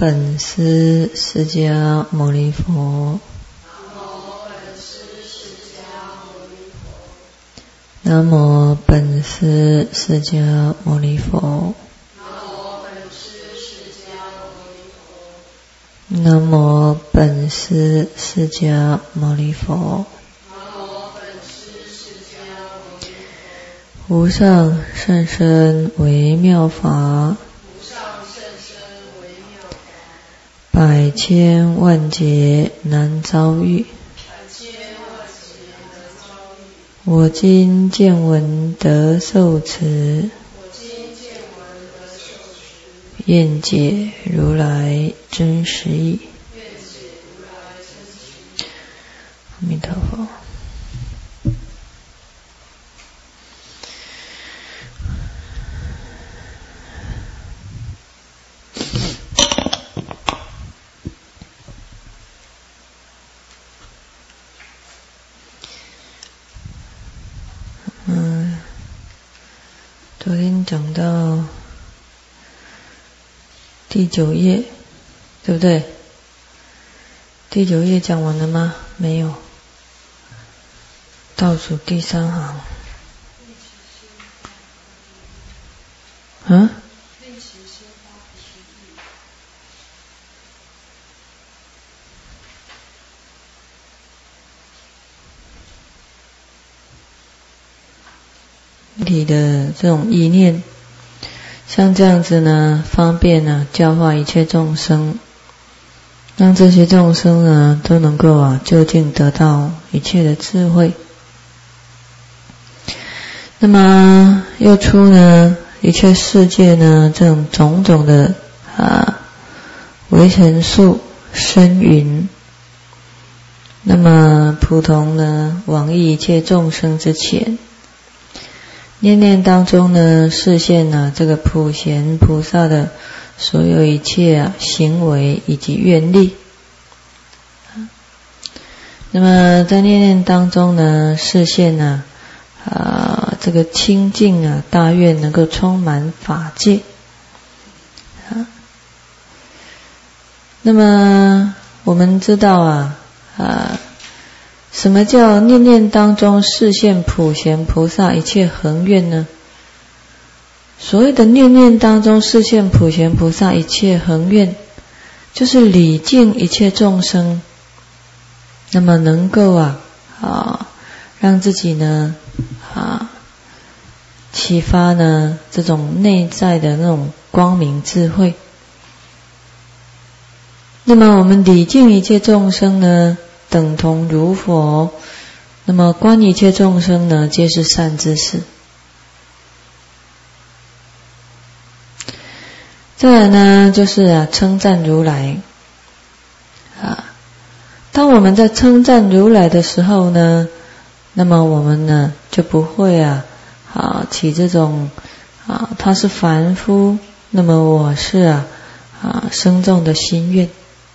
本师释迦牟尼佛。南无本师释迦牟尼佛。南无本师释迦牟尼佛。无上甚深微妙法，百千万劫难遭遇。我今见闻得受持，愿解如来真实义。阿弥陀佛。昨天讲到第9页，对不对？第9页讲完了吗？没有，倒数第3行。体的这种意念，像这样子呢，方便教化一切众生，让这些众生呢都能够究竟得到一切的智慧。那么又出呢一切世界呢这种种种的微尘数声云，那么普通呢往诣一切众生之前，念念当中呢示现这个普贤菩萨的所有一切行为以及愿力。那么在念念当中呢示现这个清净大愿能够充满法界。那么我们知道什么叫念念当中示现普贤菩萨一切恒愿呢？所谓的念念当中示现普贤菩萨一切恒愿，就是礼敬一切众生，那么能够让自己呢启发呢这种内在的那种光明智慧。那么我们礼敬一切众生呢等同如佛，那么观一切众生呢皆是善知识。再来呢就是称赞如来。当我们在称赞如来的时候呢，那么我们呢就不会起这种他是凡夫，那么我是生重的心愿。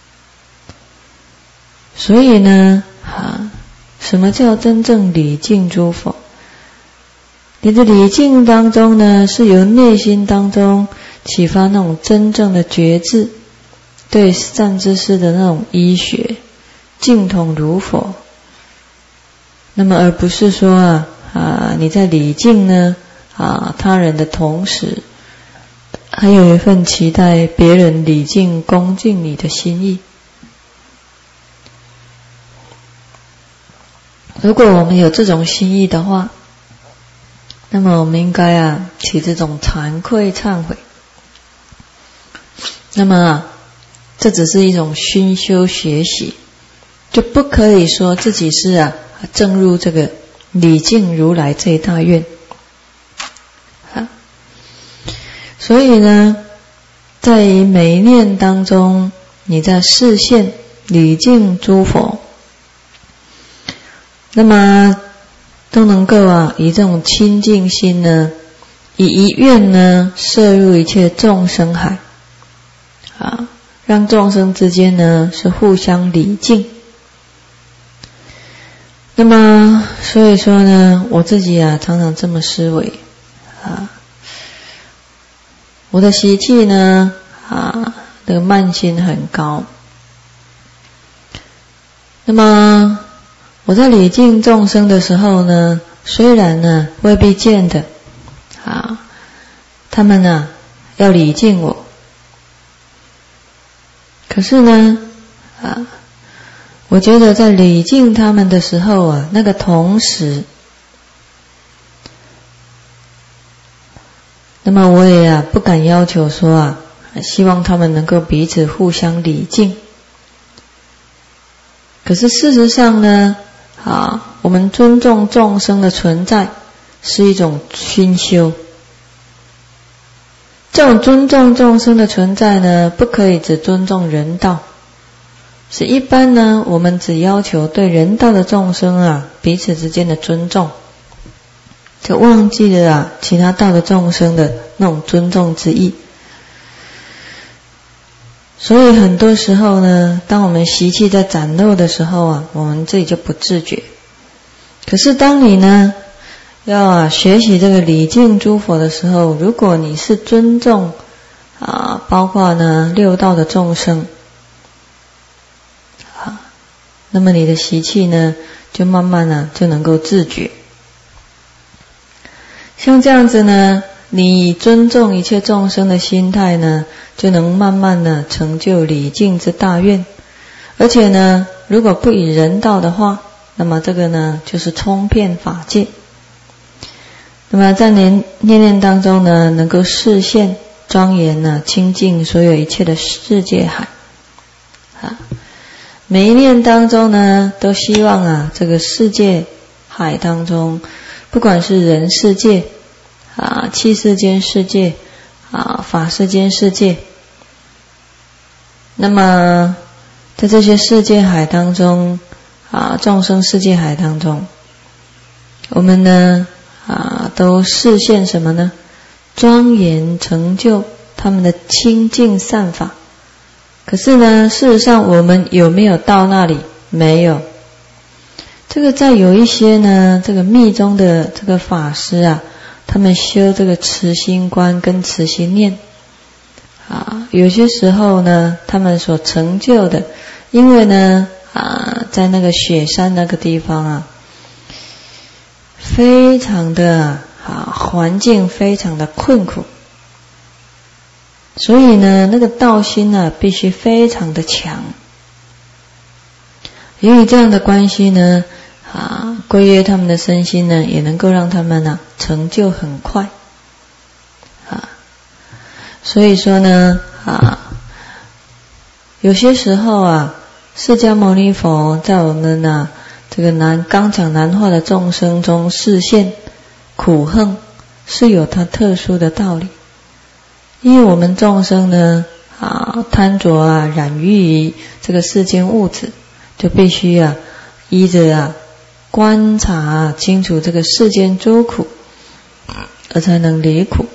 所以呢什么叫真正礼敬诸佛？你的礼敬当中呢是由内心当中启发那种真正的觉知，对善知识的那种依学，敬统如佛。那么而不是说你在礼敬呢他人的同时，还有一份期待别人礼敬恭敬你的心意。如果我们有这种心意的话，那么我们应该起这种惭愧忏悔。那么这只是一种熏修学习，就不可以说自己是正入这个礼敬如来这一大愿。所以呢在每一念当中，你在示现礼敬诸佛，那么都能够以这种清净心呢，以一愿呢摄入一切众生海，让众生之间呢是互相礼敬。那么所以说呢，我自己常常这么思维我的习气呢这个慢心很高。那么我在礼敬众生的时候呢，虽然呢未必见得他们呢要礼敬我，可是呢我觉得在礼敬他们的时候那个同时，那么我也不敢要求说希望他们能够彼此互相礼敬。可是事实上呢我们尊重众生的存在是一种熏修。这种尊重众生的存在呢，不可以只尊重人道，是一般呢我们只要求对人道的众生彼此之间的尊重，就忘记了其他道的众生的那种尊重之意。所以很多时候呢，当我们习气在展露的时候我们自己就不自觉。可是当你呢要学习这个礼敬诸佛的时候，如果你是尊重包括呢六道的众生那么你的习气呢就慢慢就能够自觉。像这样子呢，你尊重一切众生的心态呢，就能慢慢的成就礼敬之大愿。而且呢，如果不以人道的话，那么这个呢就是冲遍法界。那么在念念当中呢，能够示现庄严清净所有一切的世界海每一念当中呢，都希望这个世界海当中，不管是人世界气世间世界法世间世界，那么在这些世界海当中众生世界海当中，我们呢都示现什么呢？庄严成就他们的清净善法。可是呢，事实上我们有没有到那里？没有。这个在有一些呢这个密宗的这个法师他们修这个慈心观跟慈心念有些时候呢他们所成就的，因为呢在那个雪山那个地方非常的环境非常的困苦，所以呢那个道心必须非常的强。由于这样的关系呢规约他们的身心呢，也能够让他们成就很快所以说呢有些时候释迦牟尼佛在我们这个刚讲难化的众生中示现苦恨，是有它特殊的道理。因为我们众生呢贪着染欲于这个世间物质，就必须依着观察清楚这个世间诸苦，而才能离苦。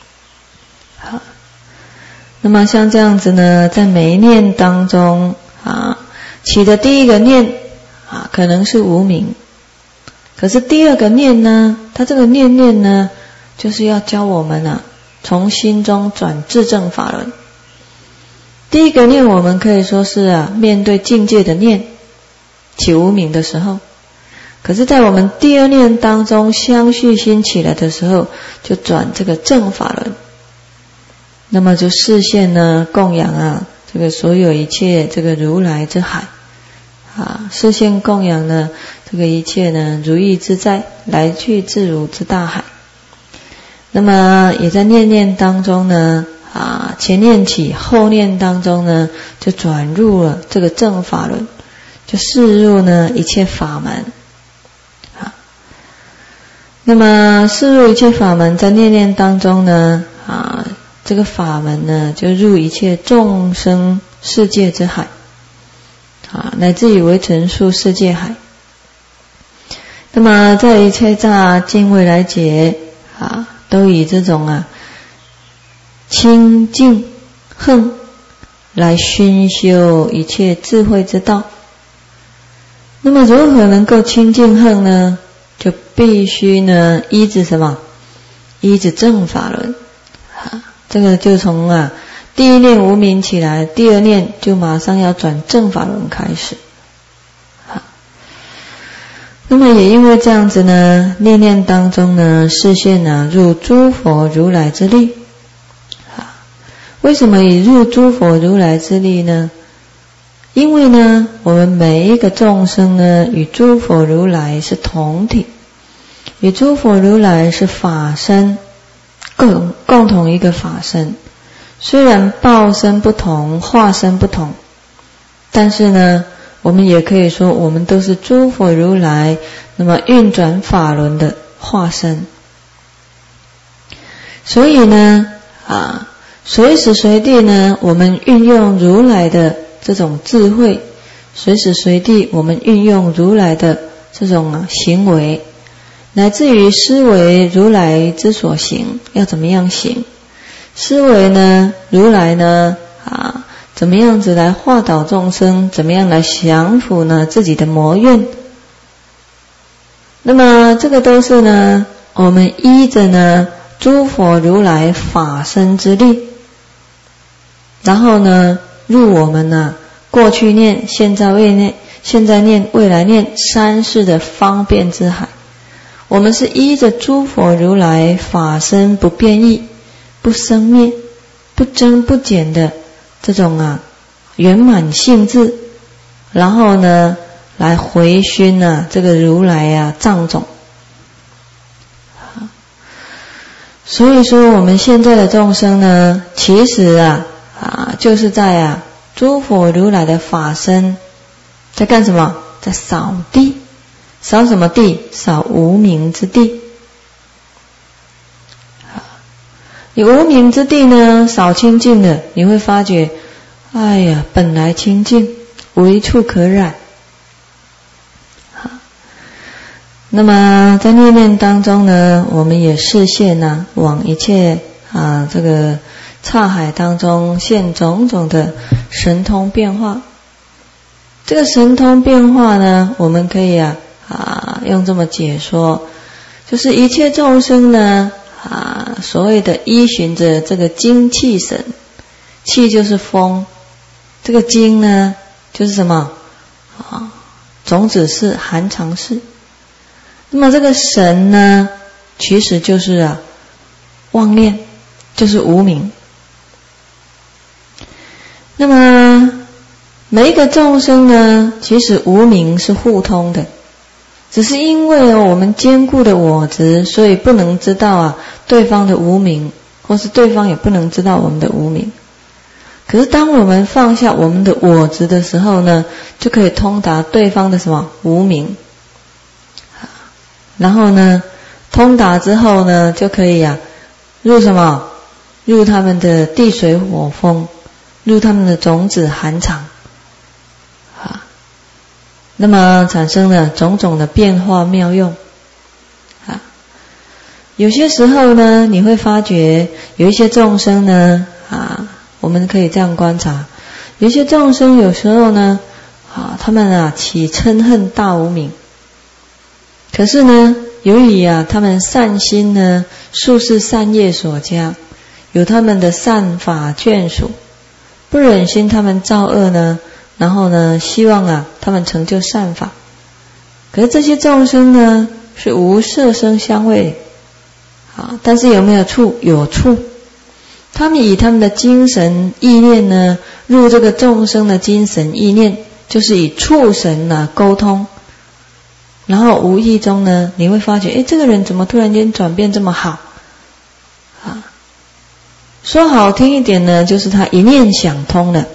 那么像这样子呢，在每一念当中起的第一个念可能是无明，可是第二个念呢，它这个念念呢，就是要教我们从心中转自证法轮。第一个念我们可以说是面对境界的念，起无明的时候，可是在我们第二念当中相续心起来的时候，就转这个正法轮。那么就示现呢供养这个所有一切这个如来之海示现供养呢这个一切呢如意自在来去自如之大海。那么也在念念当中呢前念起后念当中呢，就转入了这个正法轮，就示入呢一切法门那么示入一切法门，在念念当中呢这个法门呢就入一切众生世界之海乃至于为成数世界海。那么在一切大经位来解都以这种清净恨来熏修一切智慧之道。那么如何能够清净恨呢？就必须呢依止什么？依止正法轮这个就从第一念无明起来，第二念就马上要转正法轮开始。那么也因为这样子呢，念念当中呢，视线入诸佛如来之力。为什么以入诸佛如来之力呢？因为呢，我们每一个众生呢，与诸佛如来是同体，与诸佛如来是法身，共同一个法身。虽然报身不同，化身不同，但是呢，我们也可以说，我们都是诸佛如来那么运转法轮的化身。所以呢，随时随地呢，我们运用如来的这种智慧，随时随地我们运用如来的这种行为，乃至于思维如来之所行，要怎么样行？思维呢，如来呢，怎么样子来化导众生？怎么样来降伏呢自己的魔怨？那么这个都是呢，我们依着呢诸佛如来法身之力，然后呢入我们呢过去念、现在念、未来念三世的方便之海。我们是依着诸佛如来法身不变异、不生灭、不增不减的这种圆满性质，然后呢来回熏这个如来藏种。所以说我们现在的众生呢，其实就是在诸佛如来的法身在干什么？在扫地。扫什么地？扫无明之地。你无明之地呢，扫清净了，你会发觉，哎呀，本来清净，无一处可染。那么在念念当中呢，我们也视线往一切这个刹海当中现种种的神通变化。这个神通变化呢，我们可以用这么解说，就是一切众生呢所谓的依循着这个精气神，气就是风，这个精呢就是什么种子识、含藏识。那么这个神呢，其实就是妄念，就是无明。那么每一个众生呢，其实无明是互通的，只是因为我们坚固的我执，所以不能知道对方的无明，或是对方也不能知道我们的无明。可是当我们放下我们的我执的时候呢，就可以通达对方的什么无明。然后呢，通达之后呢，就可以入什么？入他们的地水火风，入他们的种子含藏。那么产生了种种的变化妙用。有些时候呢，你会发觉有一些众生呢，我们可以这样观察，有一些众生有时候呢，他们起嗔恨大无明。可是呢，由于他们善心呢，素是善业所加，有他们的善法眷属，不忍心他们造恶呢，然后呢，希望他们成就善法。可是这些众生呢，是无色声香味，但是有没有处？有处。他们以他们的精神意念呢，入这个众生的精神意念，就是以触神沟通。然后无意中呢，你会发觉，这个人怎么突然间转变这么好？说好听一点呢，就是他一念想通了。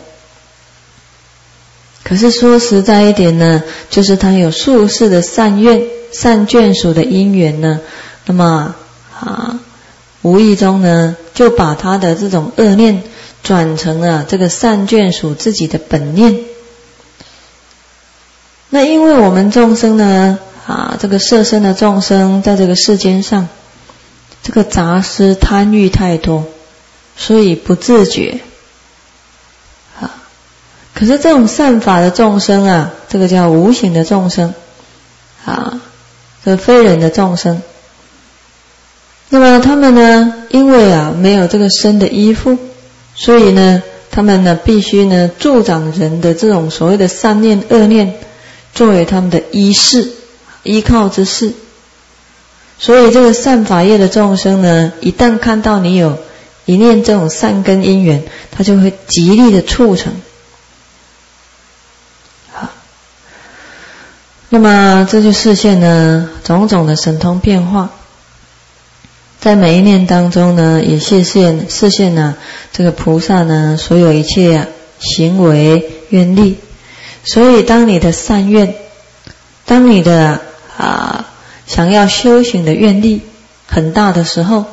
可是说实在一点呢，就是他有数世的善愿、善眷属的因缘呢，那么无意中呢，就把他的这种恶念转成了这个善眷属自己的本念。那因为我们众生呢，这个色身的众生在这个世间上，这个杂思贪欲太多，所以不自觉。可是这种善法的众生这个叫无形的众生，这非人的众生。那么他们呢，因为没有这个身的依附， 所以呢，他们呢必须呢助长人的这种所谓的善念恶念，作为他们的依事依靠之事。所以这个善法业的众生呢，一旦看到你有一念这种善根因缘，他就会极力的促成。好，那么这就示现呢种种的神通变化，在每一念当中呢，也示现呢这个菩萨呢所有一切行为愿力。所以当你的善愿，当你的想要修行的愿力很大的时候，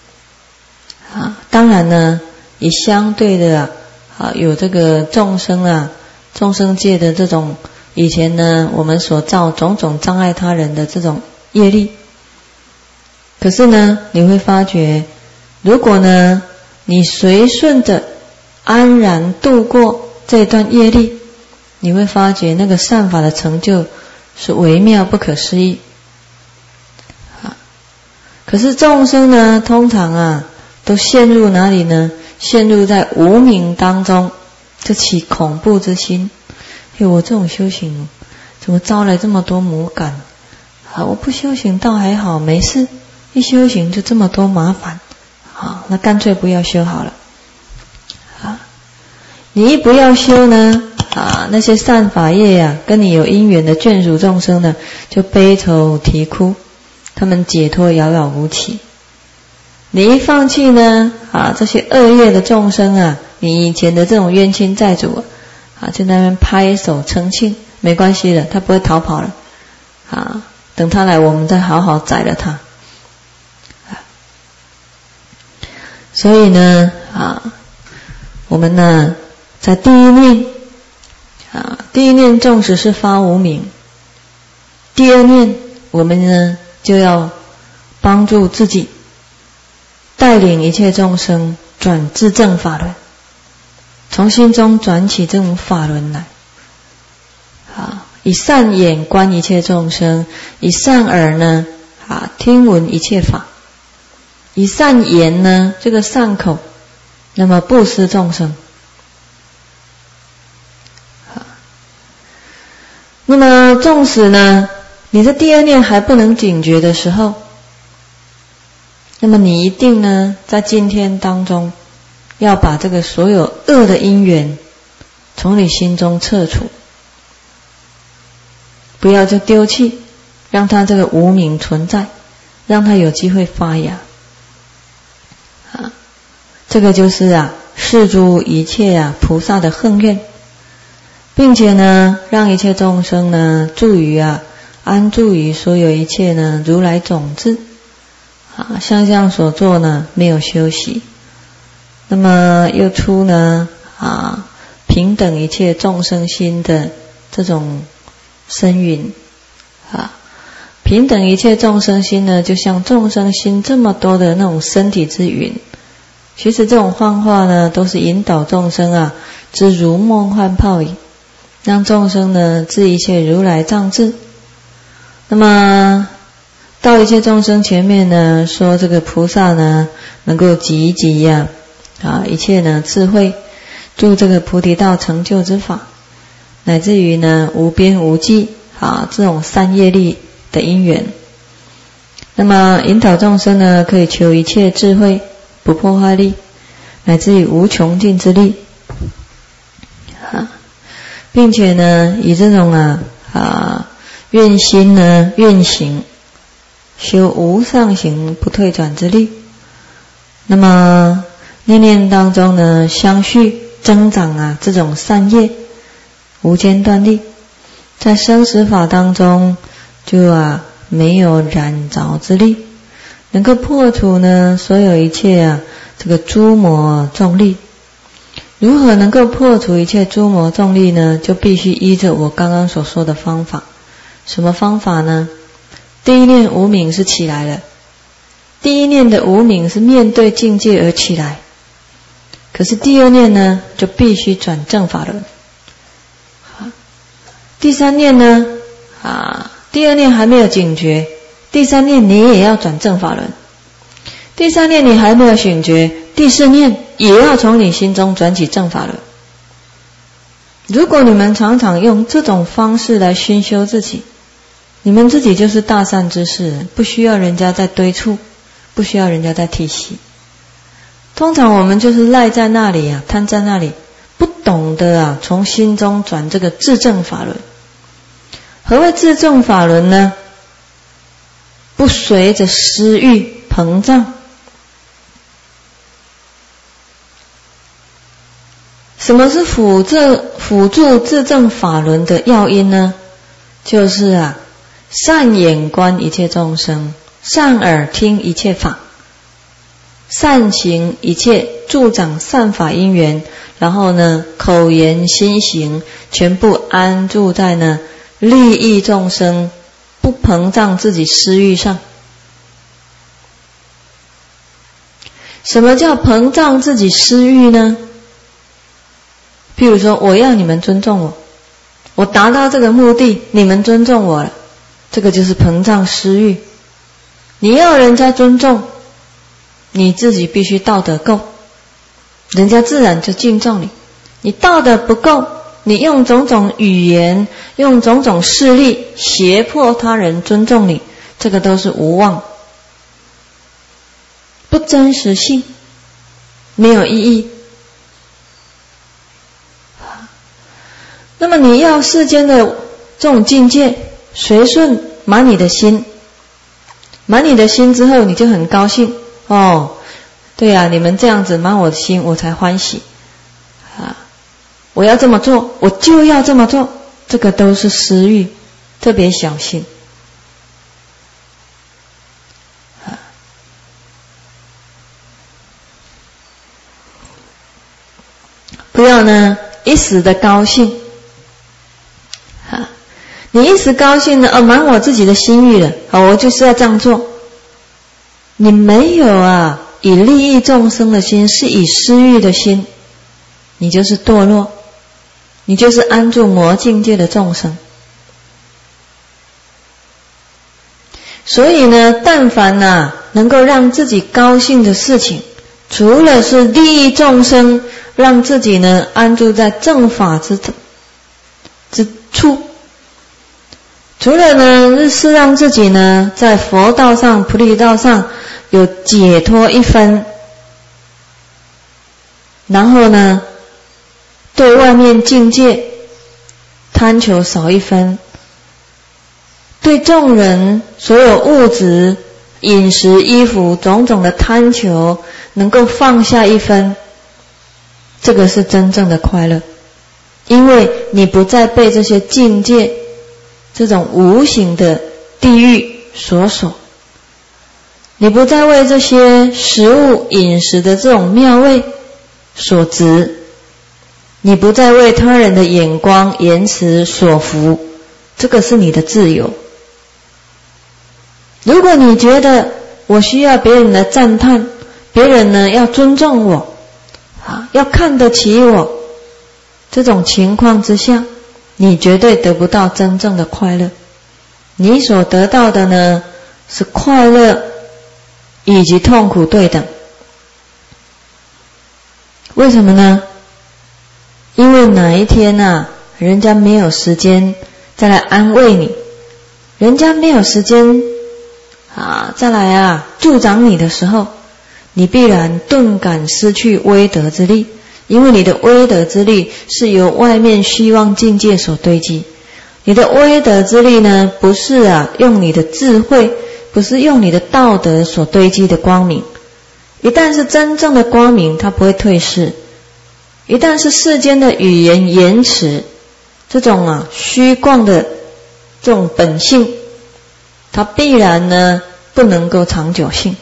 当然呢也相对的有这个众生界的这种以前呢我们所造种种障碍他人的这种业力。可是呢你会发觉，如果呢你随顺着安然度过这段业力，你会发觉那个善法的成就是微妙不可思议。可是众生呢通常都陷入哪里呢？陷入在无明当中，就起恐怖之心。我这种修行怎么招来这么多魔感？我不修行倒还好，没事，一修行就这么多麻烦。那干脆不要修好了。你一不要修呢，那些善法业跟你有因缘的眷属众生呢，就悲愁啼哭，他们解脱遥遥无期。你一放弃呢，这些恶业的众生你以前的这种冤亲债主就在那边拍手称庆，没关系了，他不会逃跑了。等他来，我们再好好宰了他。所以呢，我们呢，在第一念纵使是发无明，第二念我们呢就要帮助自己，带领一切众生转至正法轮，从心中转起这种法轮来。以善眼观一切众生，以善耳呢听闻一切法，以善言呢这个善口，那么布施众生。那么纵使呢你的第二念还不能警觉的时候，那么你一定呢在今天当中要把这个所有恶的因缘从你心中撤除，不要就丢弃，让它这个无明存在，让它有机会发芽。这个就是示诸一切菩萨的横愿，并且呢让一切众生呢住于安住于所有一切呢如来种子。像这样所做呢没有休息，那么又出呢平等一切众生心的这种声云。平等一切众生心呢，就像众生心这么多的那种身体之云。其实这种幻化呢，都是引导众生之如梦幻泡影，让众生呢知一切如来藏智。那么到一切众生前面呢，说这个菩萨呢能够集一切呢智慧，助这个菩提道成就之法，乃至于呢无边无际这种善业力的因缘。那么引导众生呢可以求一切智慧不破坏力，乃至于无穷尽之力，并且呢以这种愿心呢愿行修无上行不退转之力。那么念念当中呢相续增长这种善业无间断力，在生死法当中就没有染着之力，能够破除呢所有一切这个诸魔众力。如何能够破除一切诸魔众力呢？就必须依着我刚刚所说的方法。什么方法呢？第一念无明是起来了，第一念的无明是面对境界而起来，可是第二念呢就必须转正法轮。第三念呢第二念还没有警觉，第三念你也要转正法轮。第三念你还没有醒觉， 第四念也要从你心中转起正法轮。如果你们常常用这种方式来熏修自己，你们自己就是大善之士，不需要人家再堆促，不需要人家再提携。通常我们就是赖在那里啊，瘫在那里，不懂得啊从心中转这个自正法轮。何谓自正法轮呢？不随着私欲膨胀。什么是辅助自正法轮的要因呢？就是啊，善眼观一切众生，善耳听一切法，善行一切助长善法因缘，然后呢，口言心行全部安住在呢利益众生，不膨胀自己私欲上。什么叫膨胀自己私欲呢？譬如说，我要你们尊重我，我达到这个目的，你们尊重我了，这个就是膨胀私欲。你要人家尊重，你自己必须道德够，人家自然就敬重你。你道德不够，你用种种语言，用种种势力胁迫他人尊重你，这个都是无妄，不真实性，没有意义。那么你要世间的这种境界，随顺满你的心，满你的心之后，你就很高兴哦。对啊，你们这样子满我的心，我才欢喜啊！我要这么做，我就要这么做，这个都是私欲，特别小心啊！不要呢一时的高兴。你一时高兴了，满我自己的心欲了，我就是要这样做。你没有啊，以利益众生的心，是以私欲的心，你就是堕落，你就是安住魔境界的众生。所以呢，但凡能够让自己高兴的事情，除了是利益众生，让自己呢安住在正法之处，除了呢是让自己呢在佛道上、菩提道上有解脱一分，然后呢对外面境界贪求少一分，对众人所有物质、饮食、衣服种种的贪求能够放下一分，这个是真正的快乐。因为你不再被这些境界这种无形的地狱所锁，你不再为这些食物饮食的这种妙味所执，你不再为他人的眼光言辞所服，这个是你的自由。如果你觉得我需要别人的赞叹，别人呢要尊重我要看得起我，这种情况之下，你绝对得不到真正的快乐。你所得到的呢是快乐以及痛苦对等。为什么呢？因为哪一天人家没有时间再来安慰你，人家没有时间再来助长你的时候，你必然顿感失去威德之力。因为你的威德之力是由外面虚妄境界所堆积，你的威德之力呢，不是用你的智慧，不是用你的道德所堆积的光明。一旦是真正的光明，它不会退失；一旦是世间的语言言辞，这种虚妄的这种本性，它必然呢不能够长久性。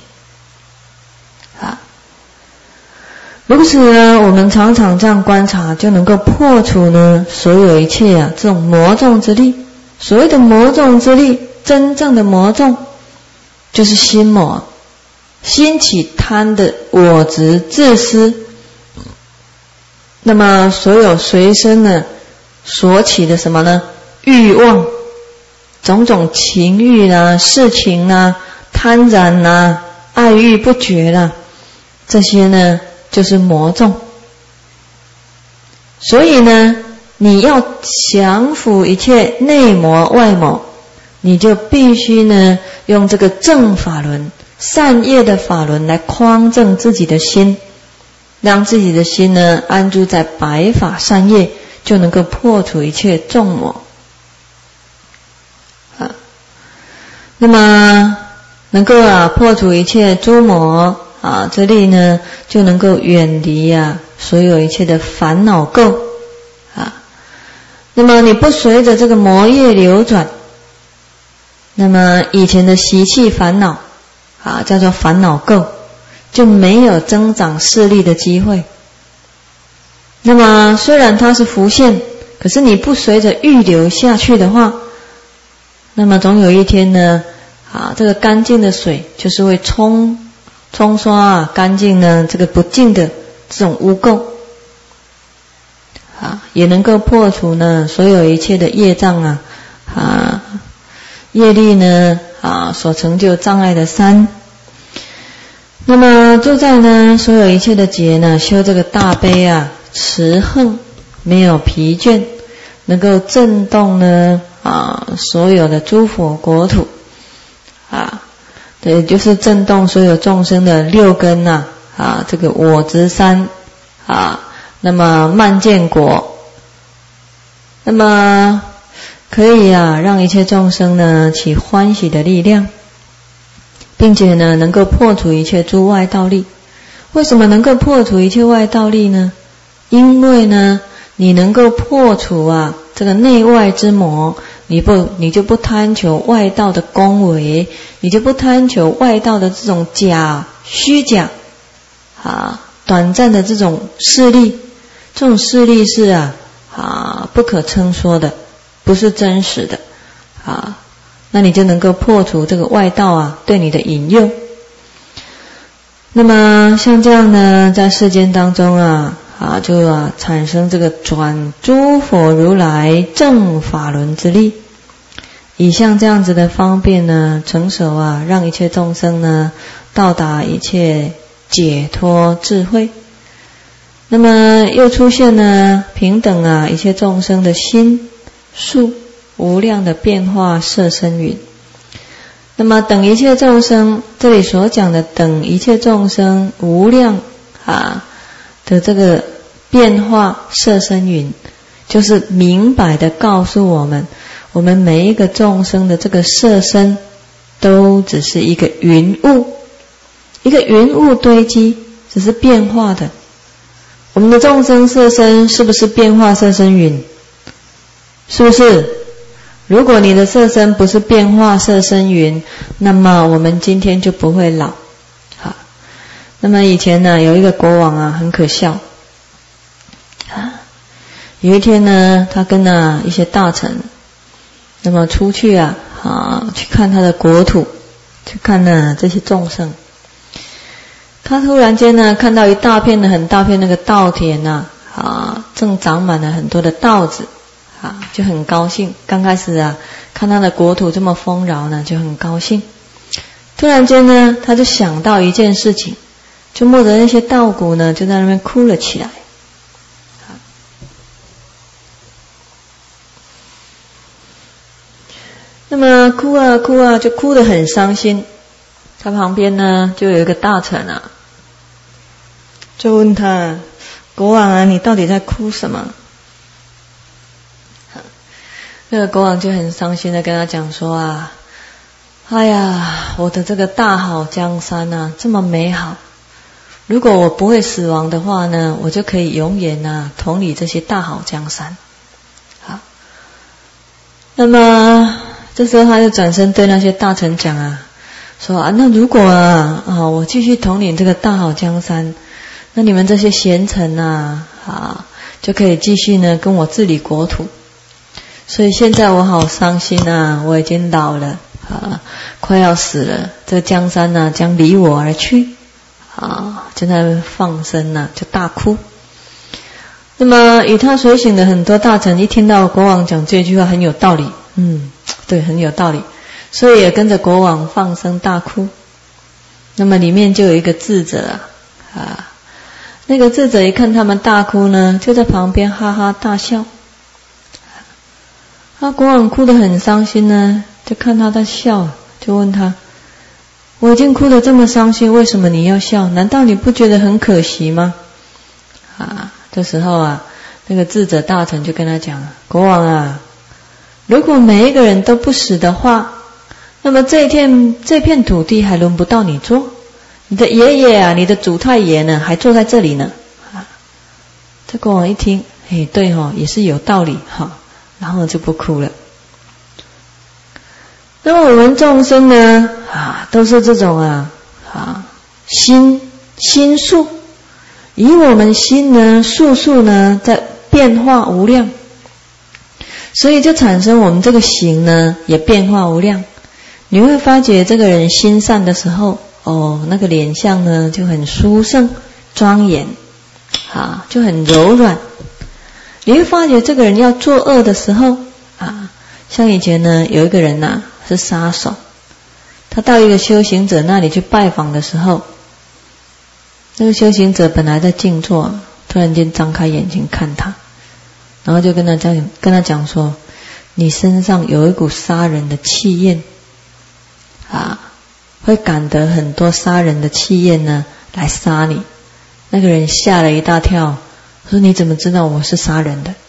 如此呢，我们常常这样观察，就能够破除呢所有一切这种魔众之力。所谓的魔众之力，真正的魔众就是心魔，心起贪的我执自私。那么所有随身呢所起的什么呢？欲望，种种情欲事情贪婪爱欲不绝这些呢就是魔众。所以呢，你要降伏一切内魔外魔，你就必须呢用这个正法轮、善业的法轮来匡正自己的心，让自己的心呢安住在白法善业，就能够破除一切众魔。那么能够破除一切诸魔这里呢就能够远离所有一切的烦恼垢那么你不随着这个魔业流转，那么以前的习气烦恼叫做烦恼垢，就没有增长势力的机会。那么虽然它是浮现，可是你不随着预流下去的话，那么总有一天呢这个干净的水就是会冲刷干净呢这个不净的这种污垢也能够破除呢所有一切的业障业力呢所成就障碍的山。那么住在呢所有一切的劫呢，修这个大悲持横，没有疲倦，能够震动呢所有的诸佛国土对，就是震动所有众生的六根这个我执三那么慢见国，那么可以让一切众生呢起欢喜的力量，并且呢能够破除一切诸外道力。为什么能够破除一切外道力呢？因为呢你能够破除这个内外之魔，你就不贪求外道的恭维，你就不贪求外道的这种虚假短暂的这种势力。这种势力是不可称说的，不是真实的那你就能够破除这个外道对你的引诱。那么像这样呢，在世间当中就产生这个转诸佛如来正法轮之力，以像这样子的方便呢成熟让一切众生呢到达一切解脱智慧。那么又出现呢平等一切众生的心数无量的变化色身云。那么等一切众生，这里所讲的等一切众生无量的这个变化色身云，就是明白的告诉我们，我们每一个众生的这个色身都只是一个云雾，一个云雾堆积，只是变化的。我们的众生色身是不是变化色身云？是不是？如果你的色身不是变化色身云，那么我们今天就不会老。那么以前呢有一个国王很可笑有一天呢他跟一些大臣那么出去去看他的国土，去看这些众生。他突然间呢看到一大片的很大片那个稻田正长满了很多的稻子就很高兴。刚开始看他的国土这么丰饶呢，就很高兴。突然间呢他就想到一件事情，就摸着那些稻谷呢就在那边哭了起来。那么哭就哭得很伤心。他旁边呢就有一个大臣就问他，国王你到底在哭什么？那个国王就很伤心的跟他讲说哎呀，我的这个大好江山这么美好，如果我不会死亡的话呢，我就可以永远统领这些大好江山。那么这时候他就转身对那些大臣讲说那如果我继续统领这个大好江山，那你们这些贤臣就可以继续呢跟我治理国土。所以现在我好伤心我已经老了快要死了，这个江山将离我而去就在那边放声就大哭。那么与他随行的很多大臣一听到国王讲这句话很有道理，对，很有道理，所以也跟着国王放声大哭。那么里面就有一个智者那个智者一看他们大哭呢，就在旁边哈哈大笑。国王哭得很伤心呢，就看他在笑，就问他：我已经哭得这么伤心，为什么你要笑？难道你不觉得很可惜吗？这时候那个智者大臣就跟他讲：国王如果每一个人都不死的话，那么这片土地还轮不到你坐，你的爷爷你的祖太爷呢，还坐在这里呢。这国王一听，对也是有道理然后就不哭了。那么我们众生呢，都是这种心数，以我们心呢，数呢，在变化无量，所以就产生我们这个形呢，也变化无量。你会发觉这个人心善的时候，那个脸相呢就很殊胜庄严，就很柔软。你会发觉这个人要作恶的时候，像以前呢有一个人是杀手，他到一个修行者那里去拜访的时候，那个修行者本来在静坐，突然间张开眼睛看他，然后就跟他讲说：你身上有一股杀人的气焰，会感得很多杀人的气焰呢来杀你。那个人吓了一大跳，说：你怎么知道我是杀人的？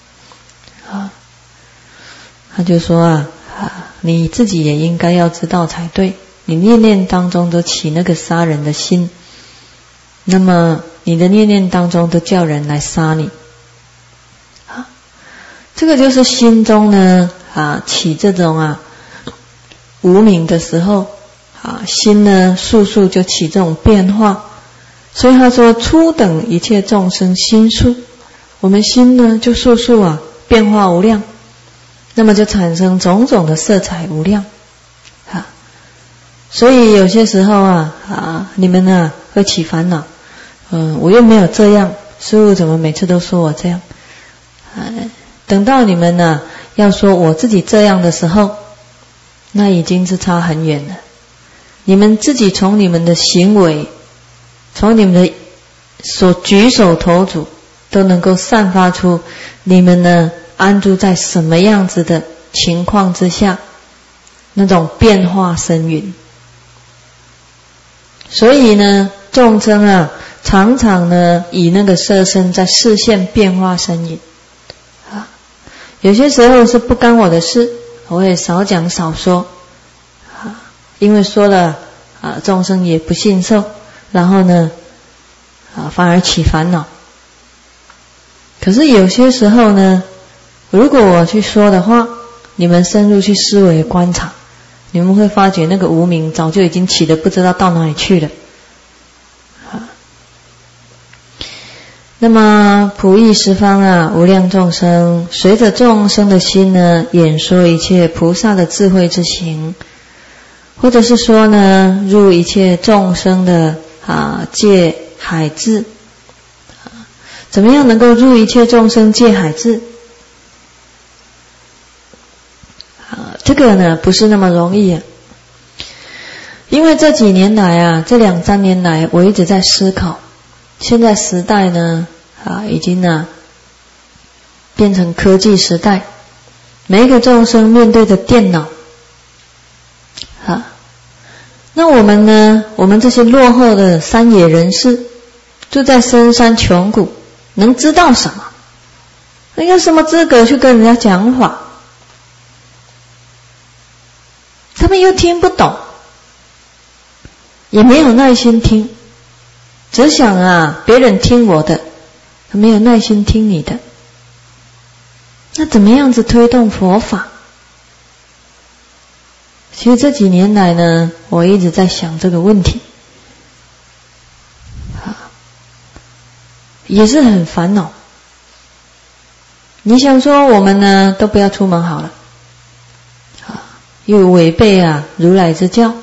他就说你自己也应该要知道才对，你念念当中都起那个杀人的心，那么你的念念当中都叫人来杀你。这个就是心中呢起这种无明的时候，心呢数就起这种变化。所以他说：初等一切众生心数，我们心呢就数变化无量，那么就产生种种的色彩无量。所以有些时候你们会起烦恼，我又没有这样，师父怎么每次都说我这样？等到你们要说我自己这样的时候，那已经是差很远了。你们自己从你们的行为，从你们的所举手投足，都能够散发出你们呢安住在什么样子的情况之下，那种变化深远。所以呢，众生常常呢以那个色身在视线变化深远。有些时候是不干我的事，我也少讲少说，因为说了众生也不信受，然后呢反而起烦恼。可是有些时候呢，如果我去说的话，你们深入去思维观察，你们会发觉那个无明早就已经起得不知道到哪里去了。那么普益十方无量众生，随着众生的心呢，演说一切菩萨的智慧之行，或者是说呢，入一切众生的戒海智。怎么样能够入一切众生戒海智？这个呢不是那么容易因为这几年来这2-3年来，我一直在思考，现在时代呢已经变成科技时代，每一个众生面对着电脑那我们呢，我们这些落后的山野人士，住在深山穷谷，能知道什么？你有什么资格去跟人家讲法？他们又听不懂，也没有耐心听，只想别人听我的，他没有耐心听你的。那怎么样子推动佛法？其实这几年来呢，我一直在想这个问题也是很烦恼。你想说我们呢都不要出门好了又违背如来之教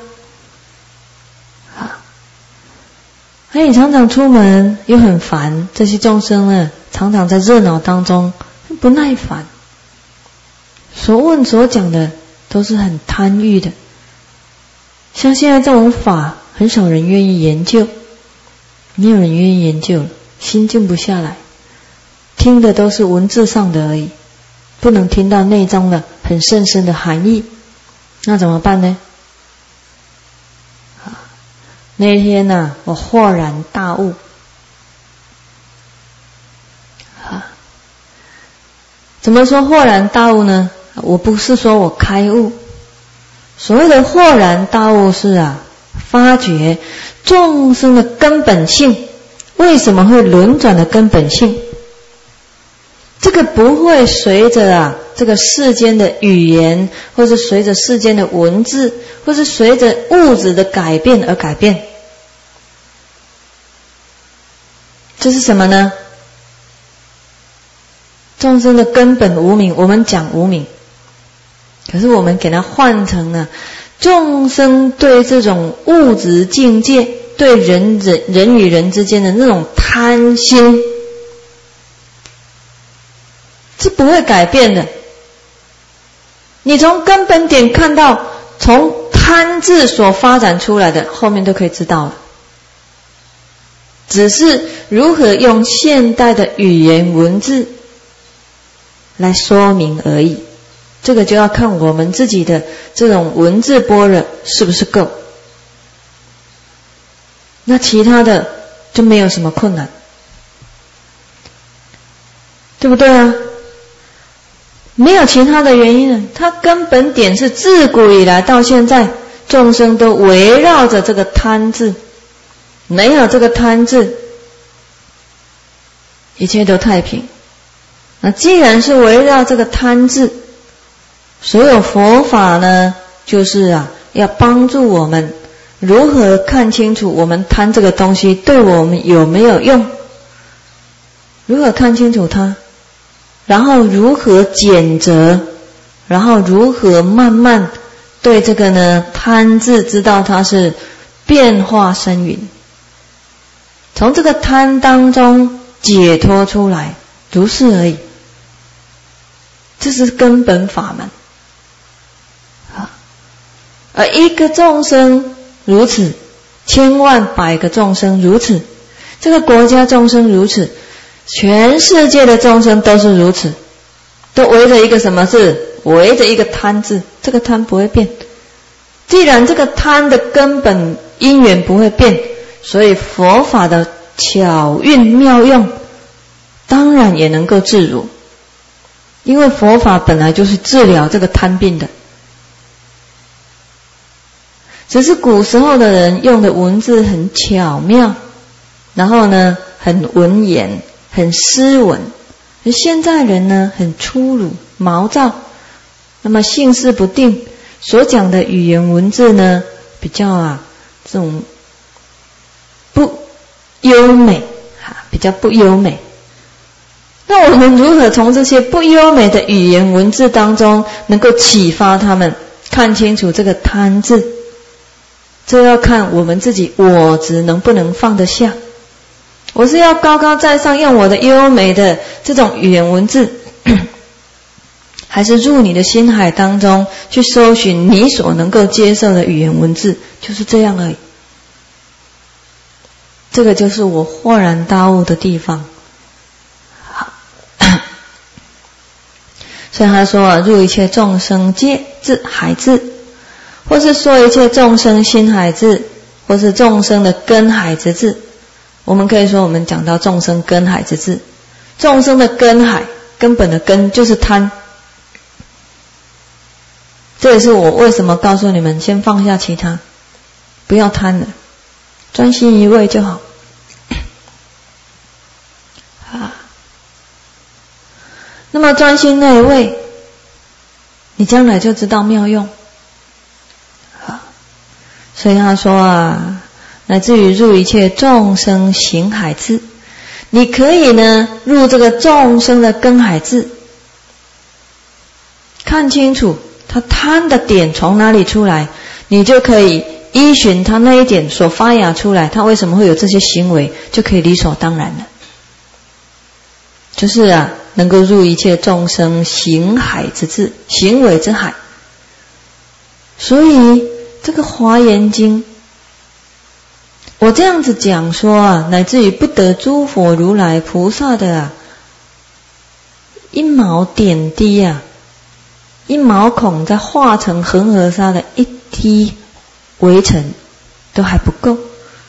你常常出门又很烦，这些众生呢常常在热闹当中不耐烦，所问所讲的都是很贪欲的，像现在这种法很少人愿意研究， 没有人愿意研究，心静不下来，听的都是文字上的而已，不能听到内中的很深深的含义，那怎么办呢？那一天呢，我豁然大悟。怎么说豁然大悟呢？我不是说我开悟，所谓的豁然大悟是发觉众生的根本性，为什么会轮转的根本性，这个不会随着这个世间的语言，或是随着世间的文字，或是随着物质的改变而改变。这是什么呢？众生的根本无明，我们讲无明，可是我们给它换成了众生对这种物质境界，对人与人之间的那种贪心，是不会改变的。你从根本点看到，从贪字所发展出来的，后面都可以知道了。只是如何用现代的语言文字来说明而已，这个就要看我们自己的这种文字般若是不是够。那其他的就没有什么困难，对不对啊？没有其他的原因了，它根本点是自古以来到现在，众生都围绕着这个贪字，没有这个贪字，一切都太平。那既然是围绕这个贪字，所有佛法呢，就是要帮助我们如何看清楚我们贪这个东西对我们有没有用，如何看清楚它，然后如何检责，然后如何慢慢对这个呢贪字知道它是变化深云，从这个贪当中解脱出来，如是而已。这是根本法门。而一个众生如此，千万百个众生如此，这个国家众生如此，全世界的众生都是如此，都围着一个什么字？围着一个贪字，这个贪不会变。既然这个贪的根本因缘不会变，所以佛法的巧运妙用当然也能够自如，因为佛法本来就是治疗这个贪病的。只是古时候的人用的文字很巧妙，然后呢很文言，很斯文，而现在人呢很粗鲁毛躁，那么性事不定，所讲的语言文字呢比较这种不优美，比较不优美。那我们如何从这些不优美的语言文字当中能够启发他们看清楚这个贪字？这要看我们自己我执能不能放得下。我是要高高在上用我的优美的这种语言文字，还是入你的心海当中去搜寻你所能够接受的语言文字，就是这样而已。这个就是我豁然大悟的地方。所以他说入一切众生界自海字，或是说一切众生心海字，或是众生的根海之字。我们可以说我们讲到众生根海之字，众生的根海，根本的根就是贪。这也是我为什么告诉你们先放下其他，不要贪了，专心一位就好。那么专心那一位，你将来就知道妙用。所以他说乃至于入一切众生行海智，你可以呢入这个众生的根海智，看清楚他贪的点从哪里出来，你就可以依循他那一点所发芽出来，他为什么会有这些行为，就可以理所当然了。就是能够入一切众生行海之智，行为之海。所以这个华严经我这样子讲说啊，乃至于不得诸佛如来菩萨的啊，一毛点滴啊，一毛孔再化成恒河沙的一滴微尘都还不够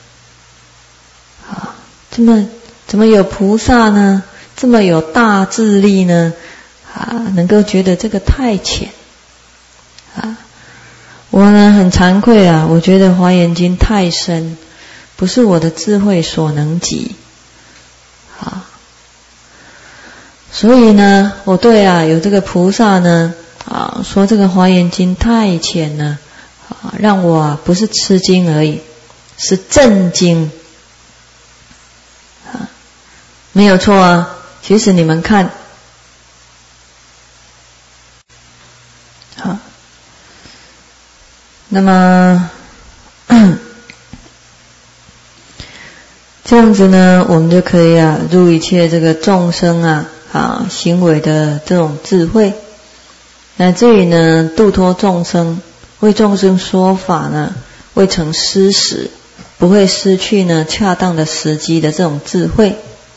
啊！怎么有菩萨呢？这么有大智力呢？啊，能够觉得这个太浅啊！我呢很惭愧啊，我觉得《华严经》太深，不是我的智慧所能及啊。所以呢，我对啊有这个菩萨呢啊说这个《华严经》太浅了啊，让我啊不是吃惊而已，是震惊啊，没有错啊。其实你们看，好，那么这样子呢，我们就可以啊入一切这个众生啊行为的这种智慧，乃至于呢度脱众生，为众生说法呢，未曾失时，不会失去呢恰当的时机的这种智慧，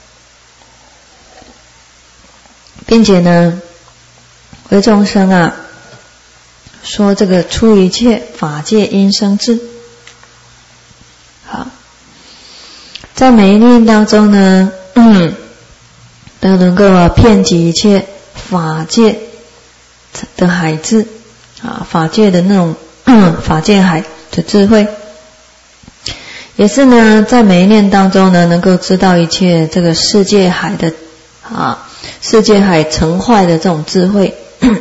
并且呢为众生啊说这个出一切法界因生智。好，在每一念当中呢都能够啊遍及一切法界的海智啊，法界的那种法界海的智慧，也是呢在每一念当中呢能够知道一切这个世界海的世界海成坏的这种智慧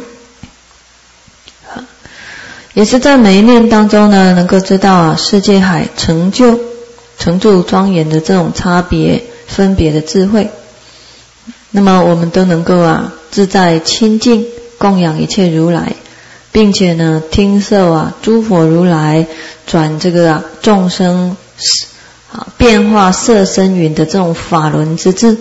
也是在每一念当中呢能够知道啊世界海成就庄严的这种差别分别的智慧。那么我们都能够啊自在清净供养一切如来，并且呢听受啊诸佛如来转这个众生变化色身云的这种法轮之智。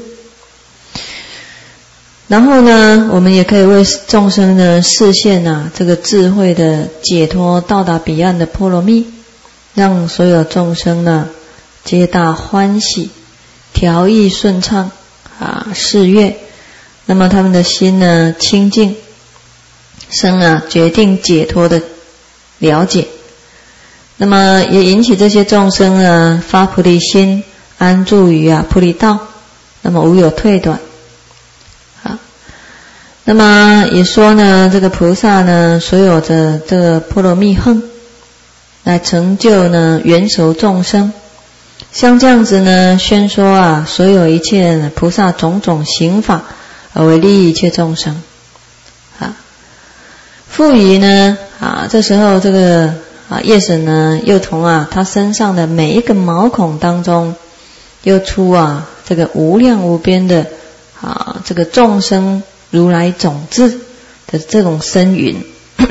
然后呢我们也可以为众生呢示现这个智慧的解脱到达彼岸的波罗蜜，让所有众生呢皆大欢喜，调意顺畅事悦，那么他们的心呢清净，生决定解脱的了解，那么也引起这些众生发菩提心，安住于菩提道，那么无有退转。那么也说呢这个菩萨呢所有的这个波罗蜜行来成就呢圆熟众生，像这样子呢宣说所有一切菩萨种种行法，而为利益一切众生复于呢这时候这个业神呢又从他身上的每一个毛孔当中又出这个无量无边的这个众生如来种子的这种身云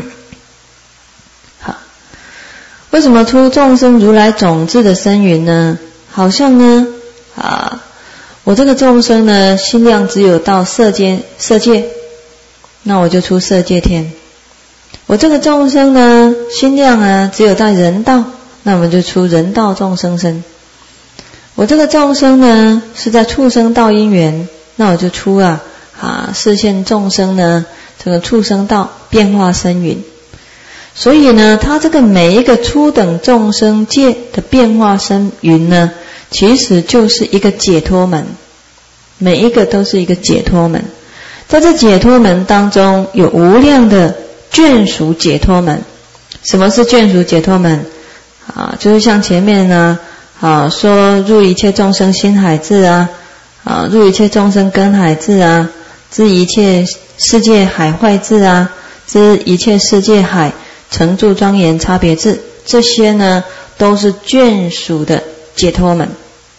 为什么出众生如来种子的身云呢？好像呢我这个众生呢心量只有到色界，那我就出色界天。我这个众生呢心量只有在人道，那我们就出人道众生身。我这个众生呢是在畜生道因缘，那我就出示现众生呢这个畜生道变化身云。所以呢他这个每一个初等众生界的变化身云呢，其实就是一个解脱门，每一个都是一个解脱门。在这解脱门当中有无量的眷属解脱门。什么是眷属解脱门就是像前面呢说入一切众生心海智入一切众生根海智知一切世界海坏智知一切世界海成住庄严差别智，这些呢都是眷属的解脱门。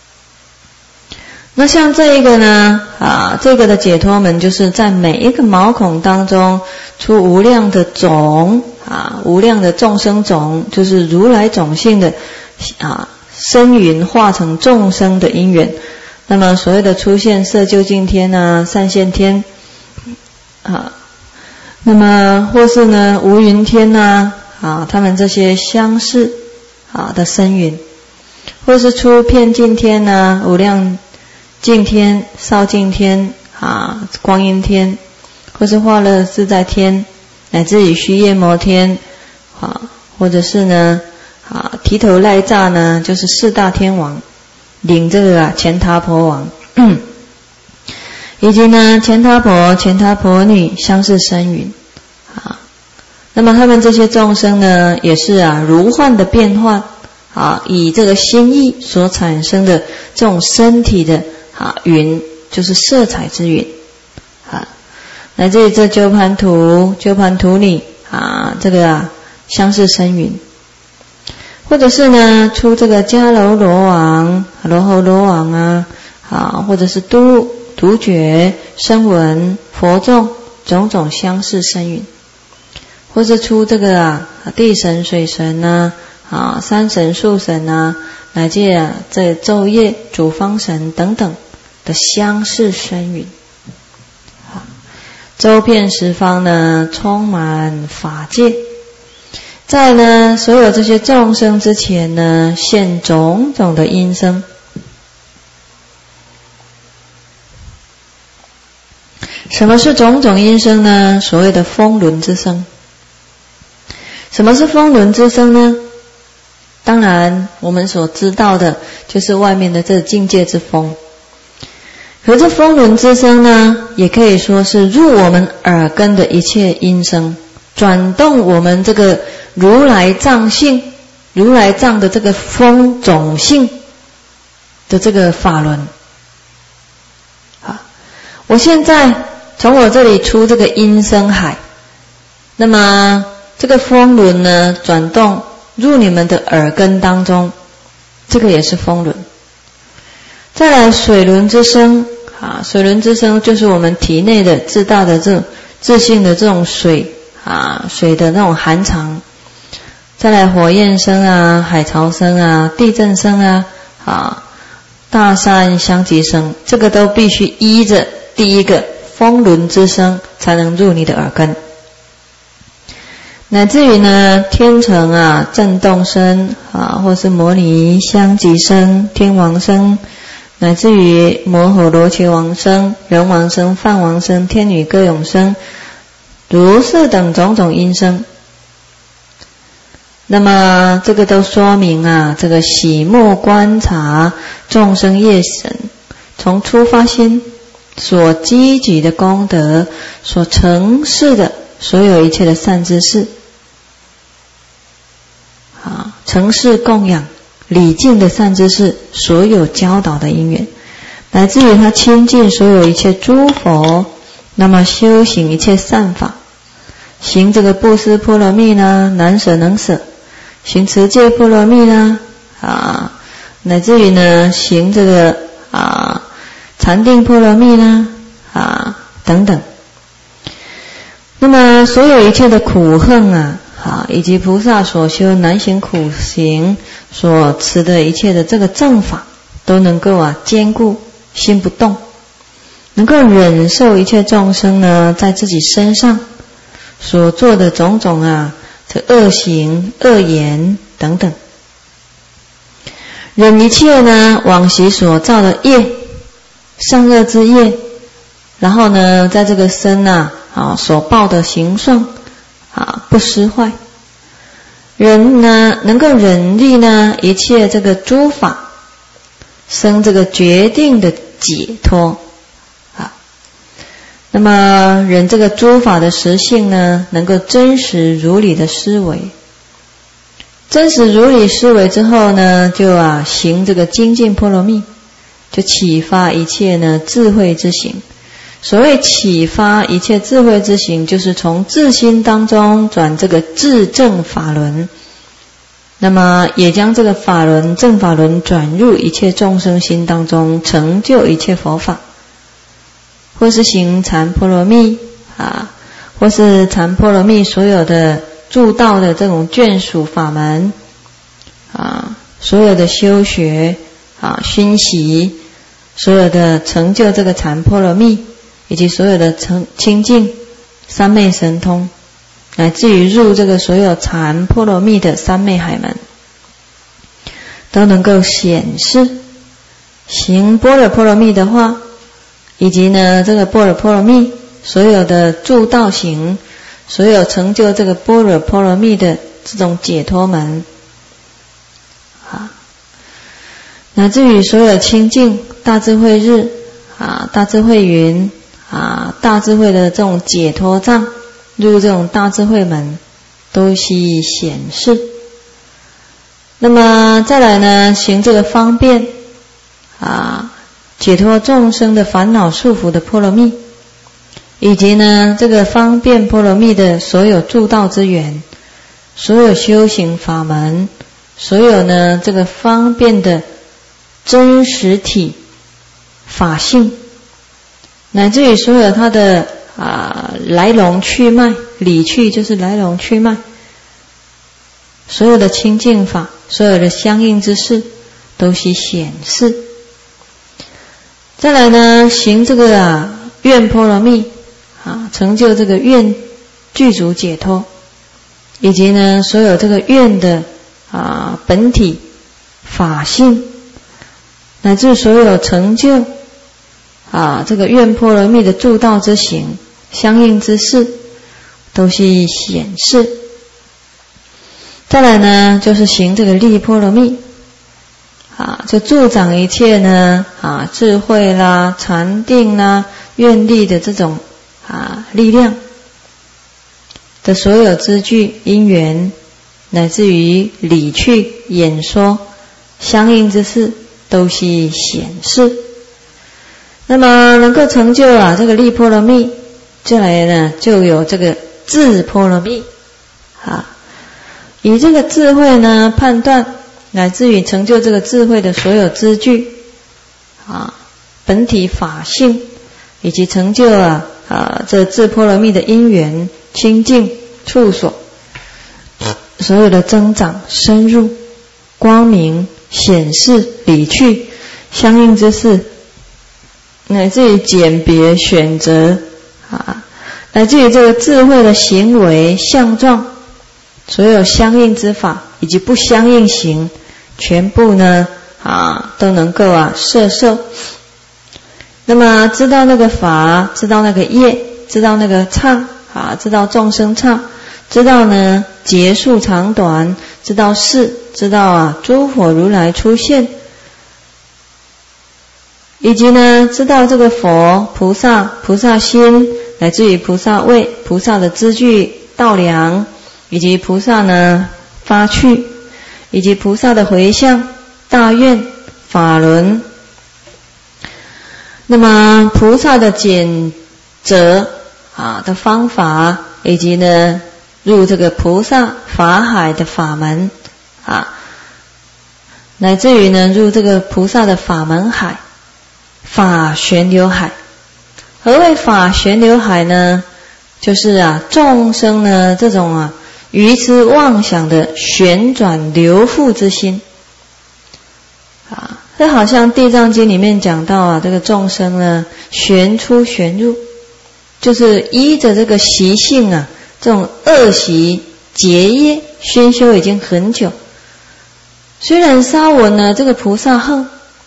那像这一个呢这个的解脱门就是在每一个毛孔当中出无量的种无量的众生种，就是如来种性的身云化成众生的因缘。那么所谓的出现色究竟天善现天那么或是呢无云天他们这些相似的身云。 或是出遍净天啊，无量净天、少净天啊、光阴天，或是化乐自在天，乃至于须夜摩天啊，或者是呢提头赖吒呢，就是四大天王领这个乾闼婆王以及呢乾闼婆、乾闼婆女相视声云啊。那么他们这些众生呢，也是如幻的变幻以这个心意所产生的这种身体的云，就是色彩之云乃至于这鸠盘荼、鸠盘荼女这个相视声云，或者是呢出这个迦楼罗王、罗侯罗王或者是都觉、声闻、佛众种种相视声云，或是出这个地神、水神山神、树神乃至这昼夜主方神等等的相视声云，周遍十方呢，充满法界。在呢所有这些众生之前呢，现种种的音声。什么是种种音声呢？所谓的风轮之声。什么是风轮之声呢？当然我们所知道的就是外面的这境界之风，可是风轮之声呢，也可以说是入我们耳根的一切音声，转动我们这个如来藏性、如来藏的这个风种性的这个法轮。我现在从我这里出这个音声海，那么这个风轮呢转动入你们的耳根当中，这个也是风轮。再来水轮之声水轮之声就是我们体内的自大的这种自性的这种水水的那种含藏。再来火焰声海潮声地震声大山相击声，这个都必须依着第一个风轮之声才能入你的耳根。乃至于呢天成震动声或是摩尼相击声、天王声，乃至于摩吼罗伽王声、人王声、梵王声、天女歌咏声、如是等种种音声。那么这个都说明这个喜目观察众生业神从出发心所积集的功德，所成事的所有一切的善知识成事供养礼敬的善知识所有教导的因缘，乃至于他亲近所有一切诸佛，那么修行一切善法，行这个布施波罗蜜呢，难舍能舍，行持戒波罗蜜呢乃至于呢行这个禅定波罗蜜呢等等。那么所有一切的苦恨以及菩萨所修难行苦行所持的一切的这个正法，都能够坚固心不动，能够忍受一切众生呢在自己身上所做的种种这恶行恶言等等，忍一切呢往昔所造的业善恶之业，然后呢在这个身所报的行状不失坏。人呢能够忍力呢一切这个诸法，生这个决定的解脱那么忍这个诸法的实性呢，能够真实如理的思维，真实如理思维之后呢，就行这个精进波罗蜜，就启发一切呢智慧之行。所谓启发一切智慧之行，就是从自心当中转这个自正法轮，那么也将这个法轮正法轮转入一切众生心当中，成就一切佛法。或是行禅波罗蜜或是禅波罗蜜所有的助道的这种眷属法门所有的修学熏习，所有的成就这个禅波罗蜜，以及所有的清净三昧神通，乃至于入这个所有禅波罗蜜的三昧海门。 都能够显示。行般若波罗蜜的话，以及呢这个般若波罗蜜所有的助道行，所有成就这个般若波罗蜜的这种解脱门乃至于所有清净大智慧日大智慧云大智慧的这种解脱障，入这种大智慧门都悉显示。那么再来呢，行这个方便解脱众生的烦恼束缚的波罗蜜，以及呢这个方便波罗蜜的所有助道之缘，所有修行法门，所有呢这个方便的真实体法性，乃至于所有它的来龙去脉，理去就是来龙去脉，所有的清净法，所有的相应之事都悉显示。再来呢，行这个愿波罗蜜成就这个愿具足解脱，以及呢所有这个愿的本体法性，乃至所有成就这个愿波罗蜜的助道之行，相应之事都悉显示。再来呢，就是行这个力波罗蜜就助长一切呢智慧啦、禅定啦、愿力的这种力量的所有资具因缘，乃至于理趣演说相应之事都悉显示。那么能够成就这个力波罗蜜，再来呢就有这个智波罗蜜以这个智慧呢判断，乃至于成就这个智慧的所有资具本体法性，以及成就这智波罗蜜的因缘清净处所，所有的增长深入光明显示理趣相应之事，乃至于鉴别选择乃至于这个智慧的行为相状，所有相应之法以及不相应行，全部呢都能够摄受。那么知道那个法，知道那个业，知道那个唱知道众生唱，知道呢结束长短，知道事，知道诸佛如来出现，以及呢知道这个佛菩萨心，乃至于菩萨位，菩萨的资具道量，以及菩萨呢发趣，以及菩萨的回向大愿法轮。那么菩萨的检责的方法，以及呢入这个菩萨法海的法门乃至于呢入这个菩萨的法门海，法旋流海。何谓法旋流海呢？就是众生呢这种愚痴妄想的旋转流复之心这好像地藏经里面讲到这个众生呢旋出旋入，就是依着这个习性这种恶习结业熏修已经很久，虽然沙文呢这个菩萨恨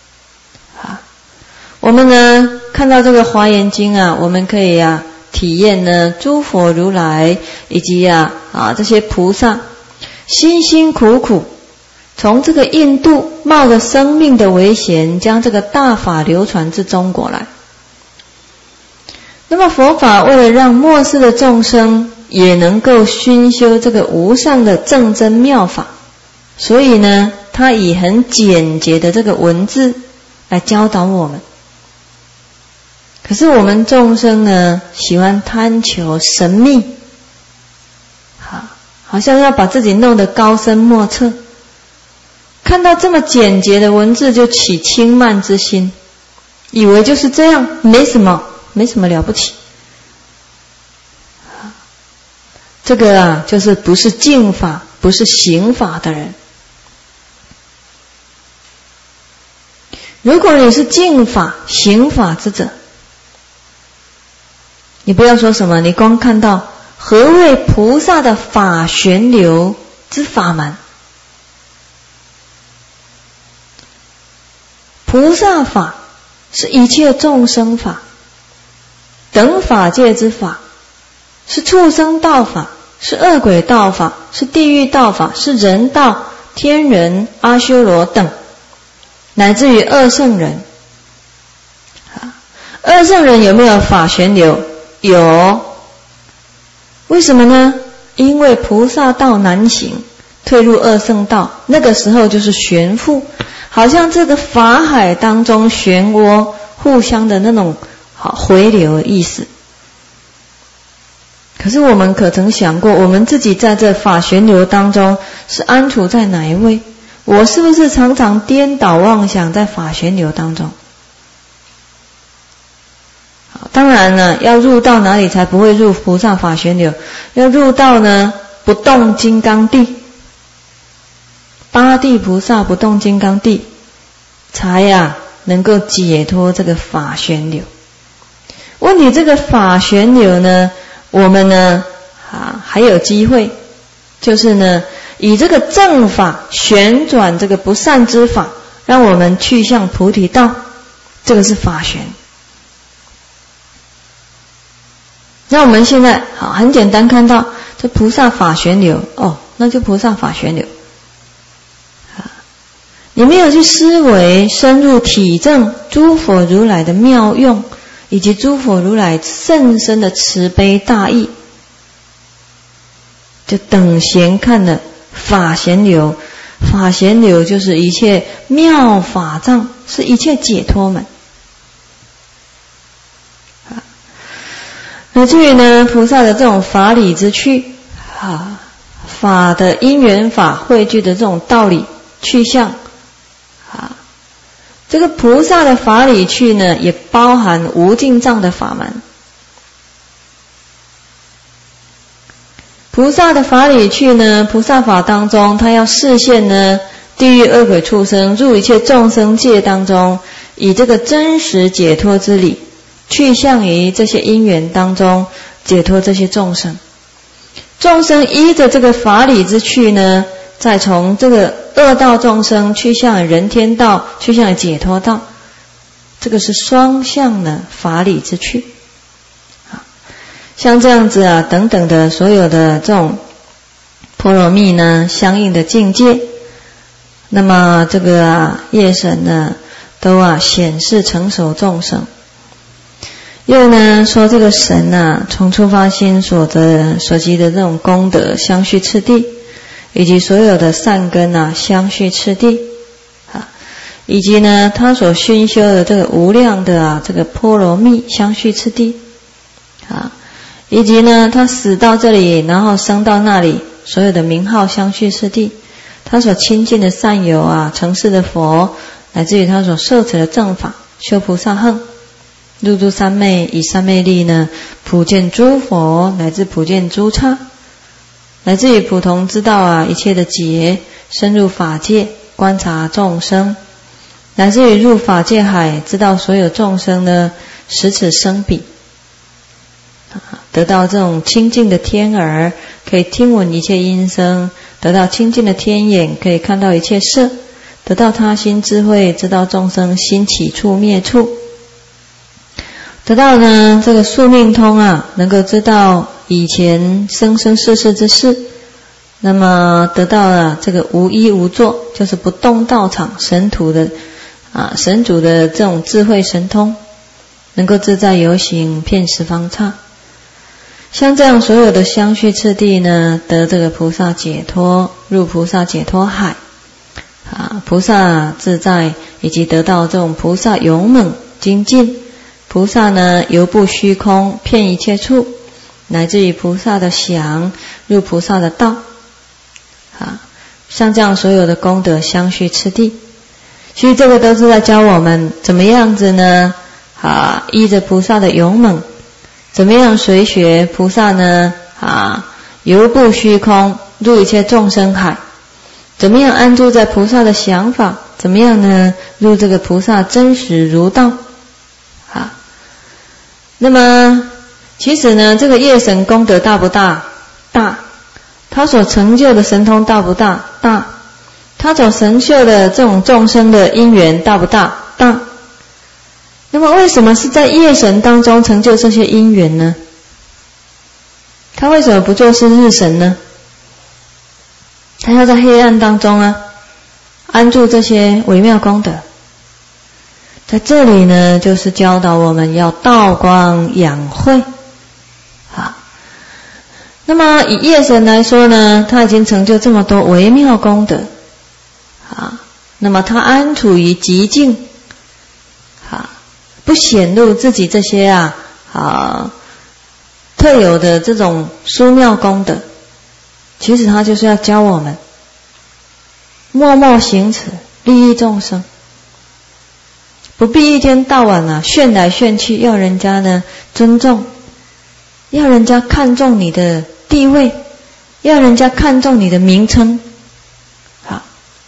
我们呢看到这个华严经我们可以体验呢诸佛如来以及这些菩萨辛辛苦苦从这个印度冒着生命的危险，将这个大法流传至中国来。那么佛法为了让末世的众生也能够熏修这个无上的正真妙法，所以呢他以很简洁的这个文字来教导我们。可是我们众生呢喜欢贪求神秘好像要把自己弄得高深莫测，看到这么简洁的文字就起轻慢之心，以为就是这样，没什么了不起。这个就是不是净法不是行法的人。如果你是净法行法之者，你不要说什么，你光看到何谓菩萨的法旋流之法门， 菩萨法是一切众生法，等法界之法，是畜生道法，是恶鬼道法，是地狱道法，是人道、天人、阿修罗等，乃至于二圣人。二圣人有没有法旋流？有。为什么呢？因为菩萨道难行，退入二圣道，那个时候就是悬浮，好像这个法海当中漩涡互相的那种回流的意思。可是我们可曾想过，我们自己在这法旋流当中是安处在哪一位？我是不是常常颠倒妄想在法旋流当中？当然呢，要入到哪里才不会入菩萨法旋流？要入到呢不动金刚地，八地菩萨不动金刚地，才能够解脱这个法旋流。问题这个法旋流呢，我们呢还有机会，就是呢以这个正法旋转这个不善之法，让我们去向菩提道，这个是法旋。那我们现在很简单看到这菩萨法旋流，那就菩萨法旋流。你没有去思维深入体证诸佛如来的妙用，以及诸佛如来甚深的慈悲大义，就等闲看了法旋流。法旋流就是一切妙法藏，是一切解脱门。那至于呢菩萨的这种法理之趣，法的因缘法汇聚的这种道理去向，这个菩萨的法理趣呢，也包含无尽藏的法门。菩萨的法理趣呢，菩萨法当中，他要示现呢地狱恶鬼畜生入一切众生界当中，以这个真实解脱之理去向于这些因缘当中解脱这些众生。众生依着这个法理之趣呢，再从这个恶道众生去向人天道，去向解脱道，这个是双向的法理之趣。像这样子等等的所有的这种波罗蜜呢相应的境界，那么这个业神呢都显示成熟众生。又呢说这个神从初发心所集的这种功德相续次第，以及所有的善根相续次第，以及呢他所熏修的这个无量的这个波罗蜜相续次第，以及呢他死到这里，然后生到那里，所有的名号相续次第，他所亲近的善友成事的佛，乃至于他所受持的正法，修菩萨行，入诸三昧，以三昧力呢普见诸佛，乃至普见诸刹，乃至于普通知道一切的劫，深入法界观察众生，乃至于入法界海，知道所有众生呢使此生彼，得到这种清净的天耳，可以听闻一切音声，得到清净的天眼，可以看到一切色，得到他心智慧，知道众生心起处灭处，得到呢这个宿命通能够知道以前生生世世之事，那么得到了这个无依无作，就是不动道场神土的神主的这种智慧神通，能够自在游行遍十方刹。像这样所有的相续次第呢，得这个菩萨解脱，入菩萨解脱海，菩萨自在，以及得到这种菩萨勇猛精进，菩萨呢游步虚空，遍一切处，乃至于菩萨的想，入菩萨的道，像这样所有的功德相续次第。其实这个都是在教我们怎么样子呢依着菩萨的勇猛，怎么样随学菩萨呢游步虚空，入一切众生海，怎么样安住在菩萨的想法，怎么样呢入这个菩萨真实如道。那么其实呢这个业神功德大不大？大。他所成就的神通大不大？大。他所成就的这种众生的因缘大不大？ 大。那么为什么是在夜神当中成就这些因缘呢？他为什么不做是日神呢？他要在黑暗当中啊，安住这些微妙功德。在这里呢，就是教导我们要道光养慧啊。那么以夜神来说呢，他已经成就这么多微妙功德啊，那么他安处于寂静啊，不显露自己这些特有的这种殊妙功德，其实他就是要教我们默默行持，利益众生，不必一天到晚炫来炫去，要人家呢尊重，要人家看重你的地位，要人家看重你的名称。好，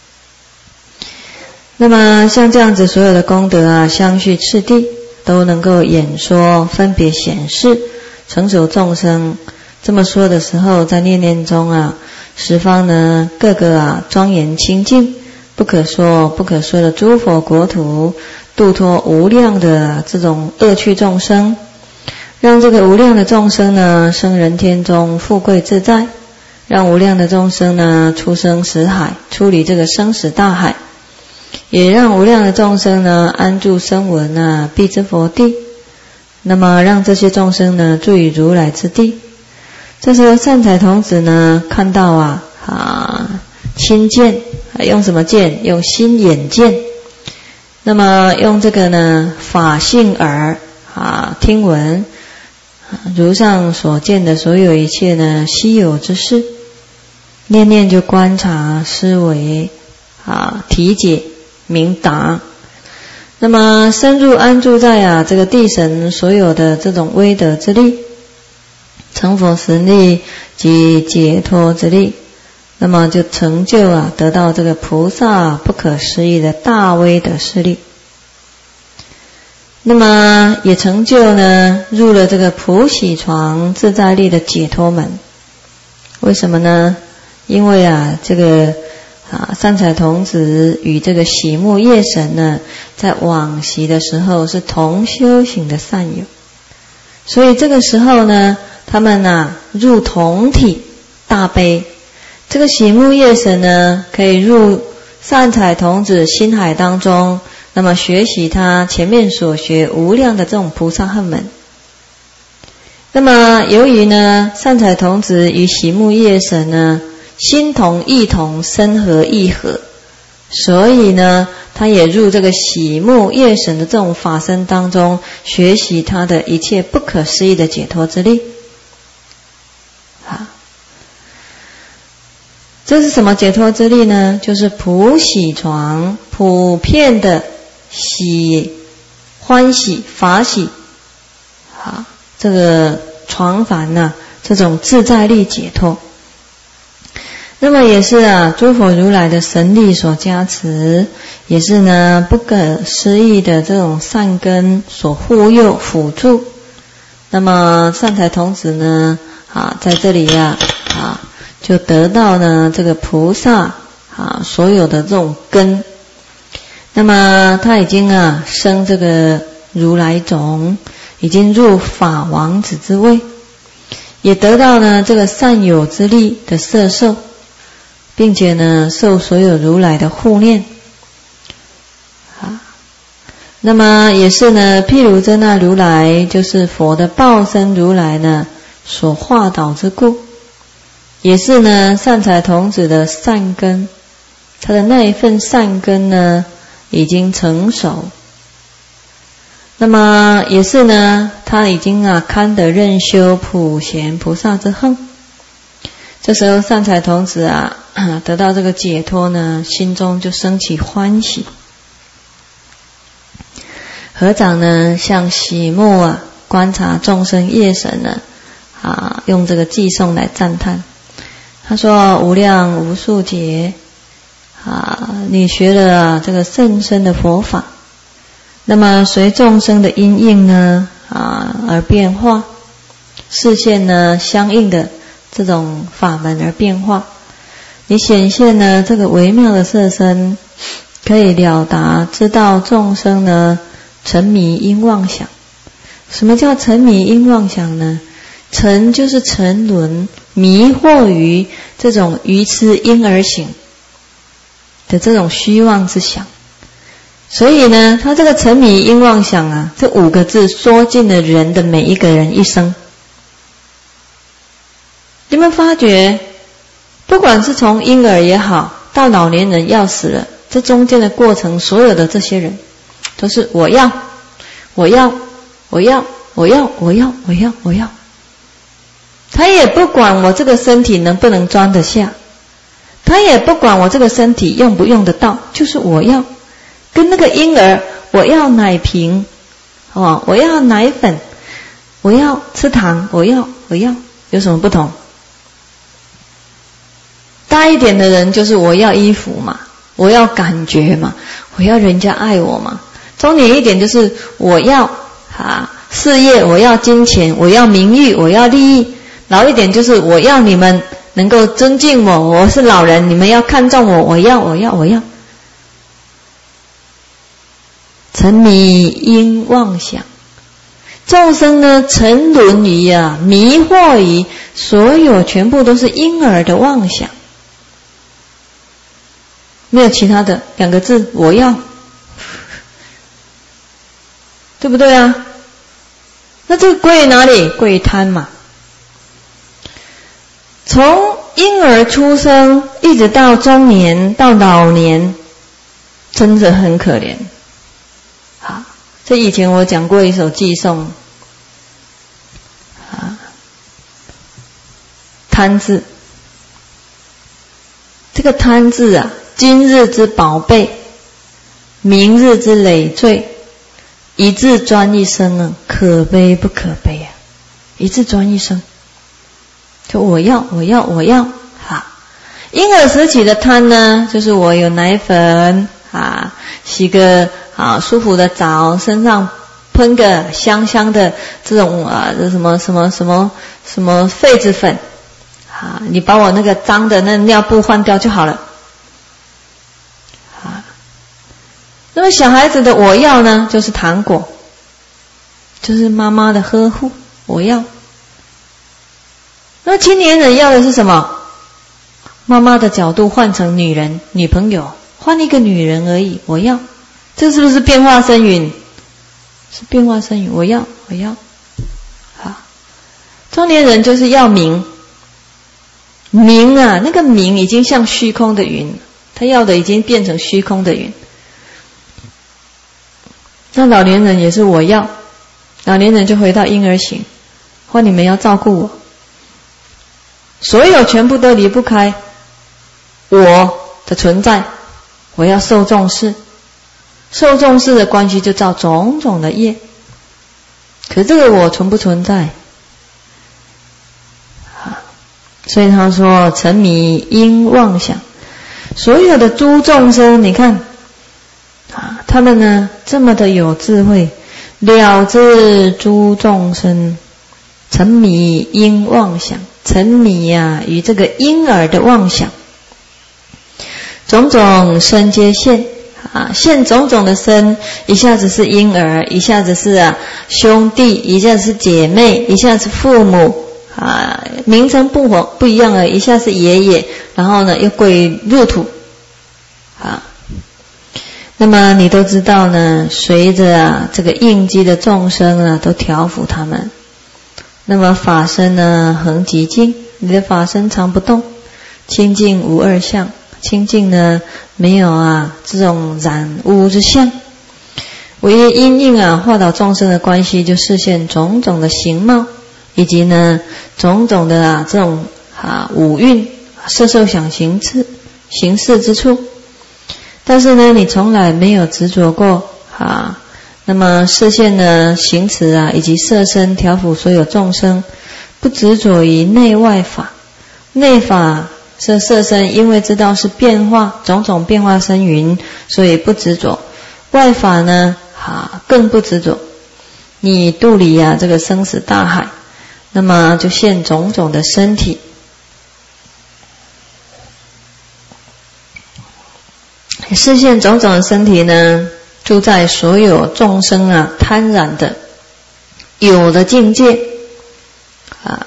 那么像这样子所有的功德相续次第都能够演说分别显示成熟众生。这么说的时候，在念念中十方呢各个庄严清净，不可说不可说的诸佛国土，度脱无量的这种恶趣众生，让这个无量的众生呢生人天中富贵自在，让无量的众生呢出生死海，出离这个生死大海，也让无量的众生呢安住声闻辟支佛地，那么让这些众生呢住于如来之地。这时候善财童子呢看到亲见，用什么见？用心眼见。那么用这个呢法性耳听闻如上所见的所有一切呢稀有之事，念念就观察思维体解明达，那么深入安住在这个地神所有的这种威德之力、成佛实力及解脱之力，那么就成就得到这个菩萨不可思议的大威德势力。那么也成就呢入了这个普喜床自在力的解脱门。为什么呢？因为这个善财童子与这个喜目夜神呢在往昔的时候是同修行的善友，所以这个时候呢他们入同体大悲。这个喜目夜神呢可以入善财童子心海当中，那么学习他前面所学无量的这种菩萨恨门。那么由于呢善财童子与喜目夜神呢心同意同，身合意合，所以呢他也入这个喜目夜神的这种法身当中，学习他的一切不可思议的解脱之力。这是什么解脱之力呢？就是普喜床，普遍的喜欢喜法喜这个床凡这种自在力解脱。那么也是诸佛如来的神力所加持，也是呢不可思议的这种善根所护佑辅助。那么善财童子呢在这里就得到呢这个菩萨所有的这种根。那么他已经生这个如来种，已经入法王子之位，也得到呢这个善友之力的摄受，并且呢受所有如来的护念。那么也是呢譬如真那如来，就是佛的报身如来呢所化导之故，也是呢善财童子的善根，他的那一份善根呢已经成熟。那么也是呢他已经堪得任修普贤菩萨之行。这时候善财童子得到这个解脱呢，心中就升起欢喜。合掌呢向喜目观察众生夜神呢用这个偈颂来赞叹。他说无量无数劫你学了这个甚深的佛法，那么随众生的因应呢而变化，视线呢相应的这种法门而变化。你显现呢这个微妙的色身， 可以了达知道众生呢沉迷因妄想。什么叫沉迷因妄想呢？沉就是沉沦，迷惑于这种愚痴婴儿行的这种虚妄之想。所以呢，他这个沉迷因妄想啊，这5个字说尽了人的每一个人一生。你们发觉，不管是从婴儿也好，到老年人要死了，这中间的过程，所有的这些人都是我要，他也不管我这个身体能不能装得下，他也不管我这个身体用不用得到，就是我要。跟那个婴儿，我要奶瓶，我要奶粉，我要吃糖，我要，有什么不同？大一点的人就是我要衣服嘛，我要感觉嘛，我要人家爱我嘛。中年一点就是我要事业，我要金钱，我要名誉，我要利益。老一点就是我要你们能够尊敬我，我是老人，你们要看重我，我要。沉迷因妄想，众生呢沉沦于迷惑于所有全部都是婴儿的妄想，没有其他的2个字，我要，对不对啊？那这个归于哪里？归于贪嘛。从婴儿出生一直到中年到老年，真的很可怜。这以前我讲过一首偈颂，贪字。这个贪字啊，今日之宝贝，明日之累赘，一字专一生啊，可悲不可悲啊！一字专一生，就我要。婴儿时期的贪呢，就是我有奶粉洗个舒服的澡，身上喷个香香的这种什么痱子粉你把我那个脏的那尿布换掉就好了那么小孩子的我要呢，就是糖果，就是妈妈的呵护，我要。那么青年人要的是什么？妈妈的角度换成女人，女朋友，换一个女人而已，我要。这是不是变化生云？是变化生云，我要。中年人就是要名，那个名已经像虚空的云，他要的已经变成虚空的云。那老年人也是我要，老年人就回到婴儿型，或你们要照顾我，所有全部都离不开我的存在，我要受重视，受重视的关系就造种种的业。可这个我存不存在？所以他说沉迷因妄想，所有的诸众生，你看他们呢这么的有智慧，了知诸众生沉迷因妄想，沉迷于这个婴儿的妄想，种种身皆现现种种的身，一下子是婴儿，一下子是兄弟，一下子是姐妹，一下子是父母名称不一样了，一下是爷爷，然后呢又归入土那么你都知道呢，随着这个应机的众生都调伏他们。那么法身呢恒极净，你的法身常不动，清净无二相，清净呢没有这种染污之相，唯一因应化导众生的关系，就示现种种的形貌，以及呢种种的这种五蕴色受想行识之处。但是呢你从来没有执着过那么示现呢行持以及摄身调伏所有众生，不执着于内外法。内法是摄身，因为知道是变化，种种变化生云，所以不执着。外法呢更不执着。你肚里这个生死大海，那么就现种种的身体， 视线种种的身体呢，住在所有众生啊贪染的有的境界啊。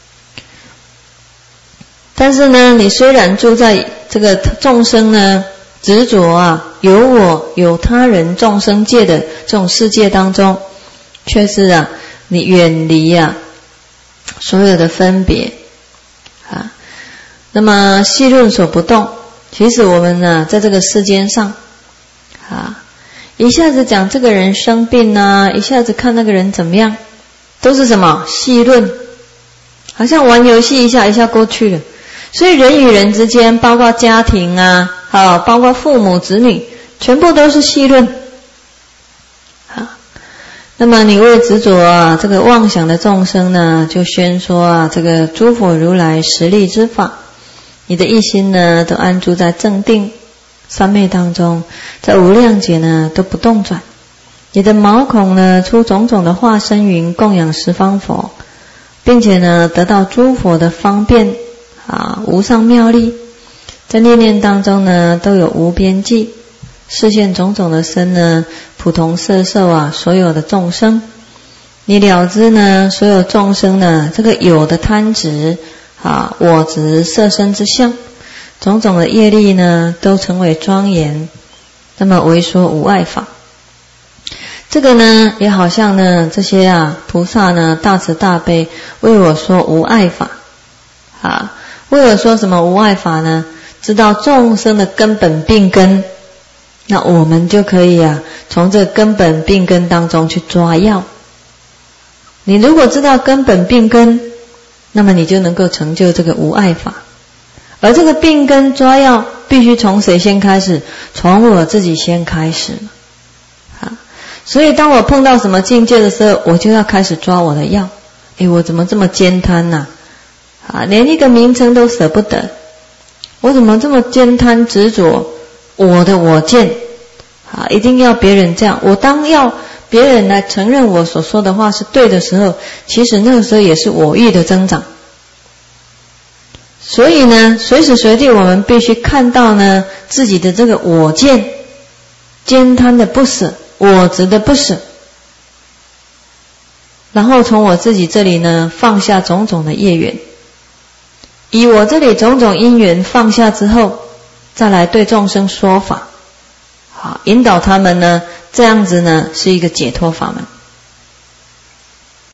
但是呢，你虽然住在这个众生呢执着啊有我有他人众生界的这种世界当中，却是啊你远离啊所有的分别啊。那么细论所不动，其实我们呢在这个世间上啊，一下子讲这个人生病啊，一下子看那个人怎么样，都是什么细论，好像玩游戏一下一下过去了。所以人与人之间，包括家庭啊，包括父母子女，全部都是细论啊。那么你为执着啊这个妄想的众生呢，就宣说啊这个诸佛如来实力之法，你的一心呢都安住在正定三昧当中，在无量劫呢都不动转。你的毛孔呢出种种的化身云供养十方佛，并且呢得到诸佛的方便啊无上妙力，在念念当中呢都有无边际，视现种种的身呢普同摄受啊所有的众生。你了知呢所有众生呢这个有的贪执啊我执色身之相，种种的业力呢都成为庄严，那么为说无碍法。这个呢也好像呢这些啊菩萨呢大慈大悲为我说无碍法啊。为了说什么无碍法呢？知道众生的根本病根，那我们就可以啊从这根本病根当中去抓药。你如果知道根本病根，那么你就能够成就这个无碍法。而这个病根抓药必须从谁先开始？从我自己先开始啊。所以当我碰到什么境界的时候，我就要开始抓我的药。我怎么这么奸贪啊？连一个名称都舍不得，我怎么这么奸贪执着我的我见一定要别人这样。我当要别人来承认我所说的话是对的时候，其实那个时候也是我欲的增长。所以呢随时随地我们必须看到呢自己的这个我见，奸贪的不舍，我执的不舍，然后从我自己这里呢放下种种的业缘，以我这里种种因缘放下之后，再来对众生说法，引导他们呢，这样子呢是一个解脱法门。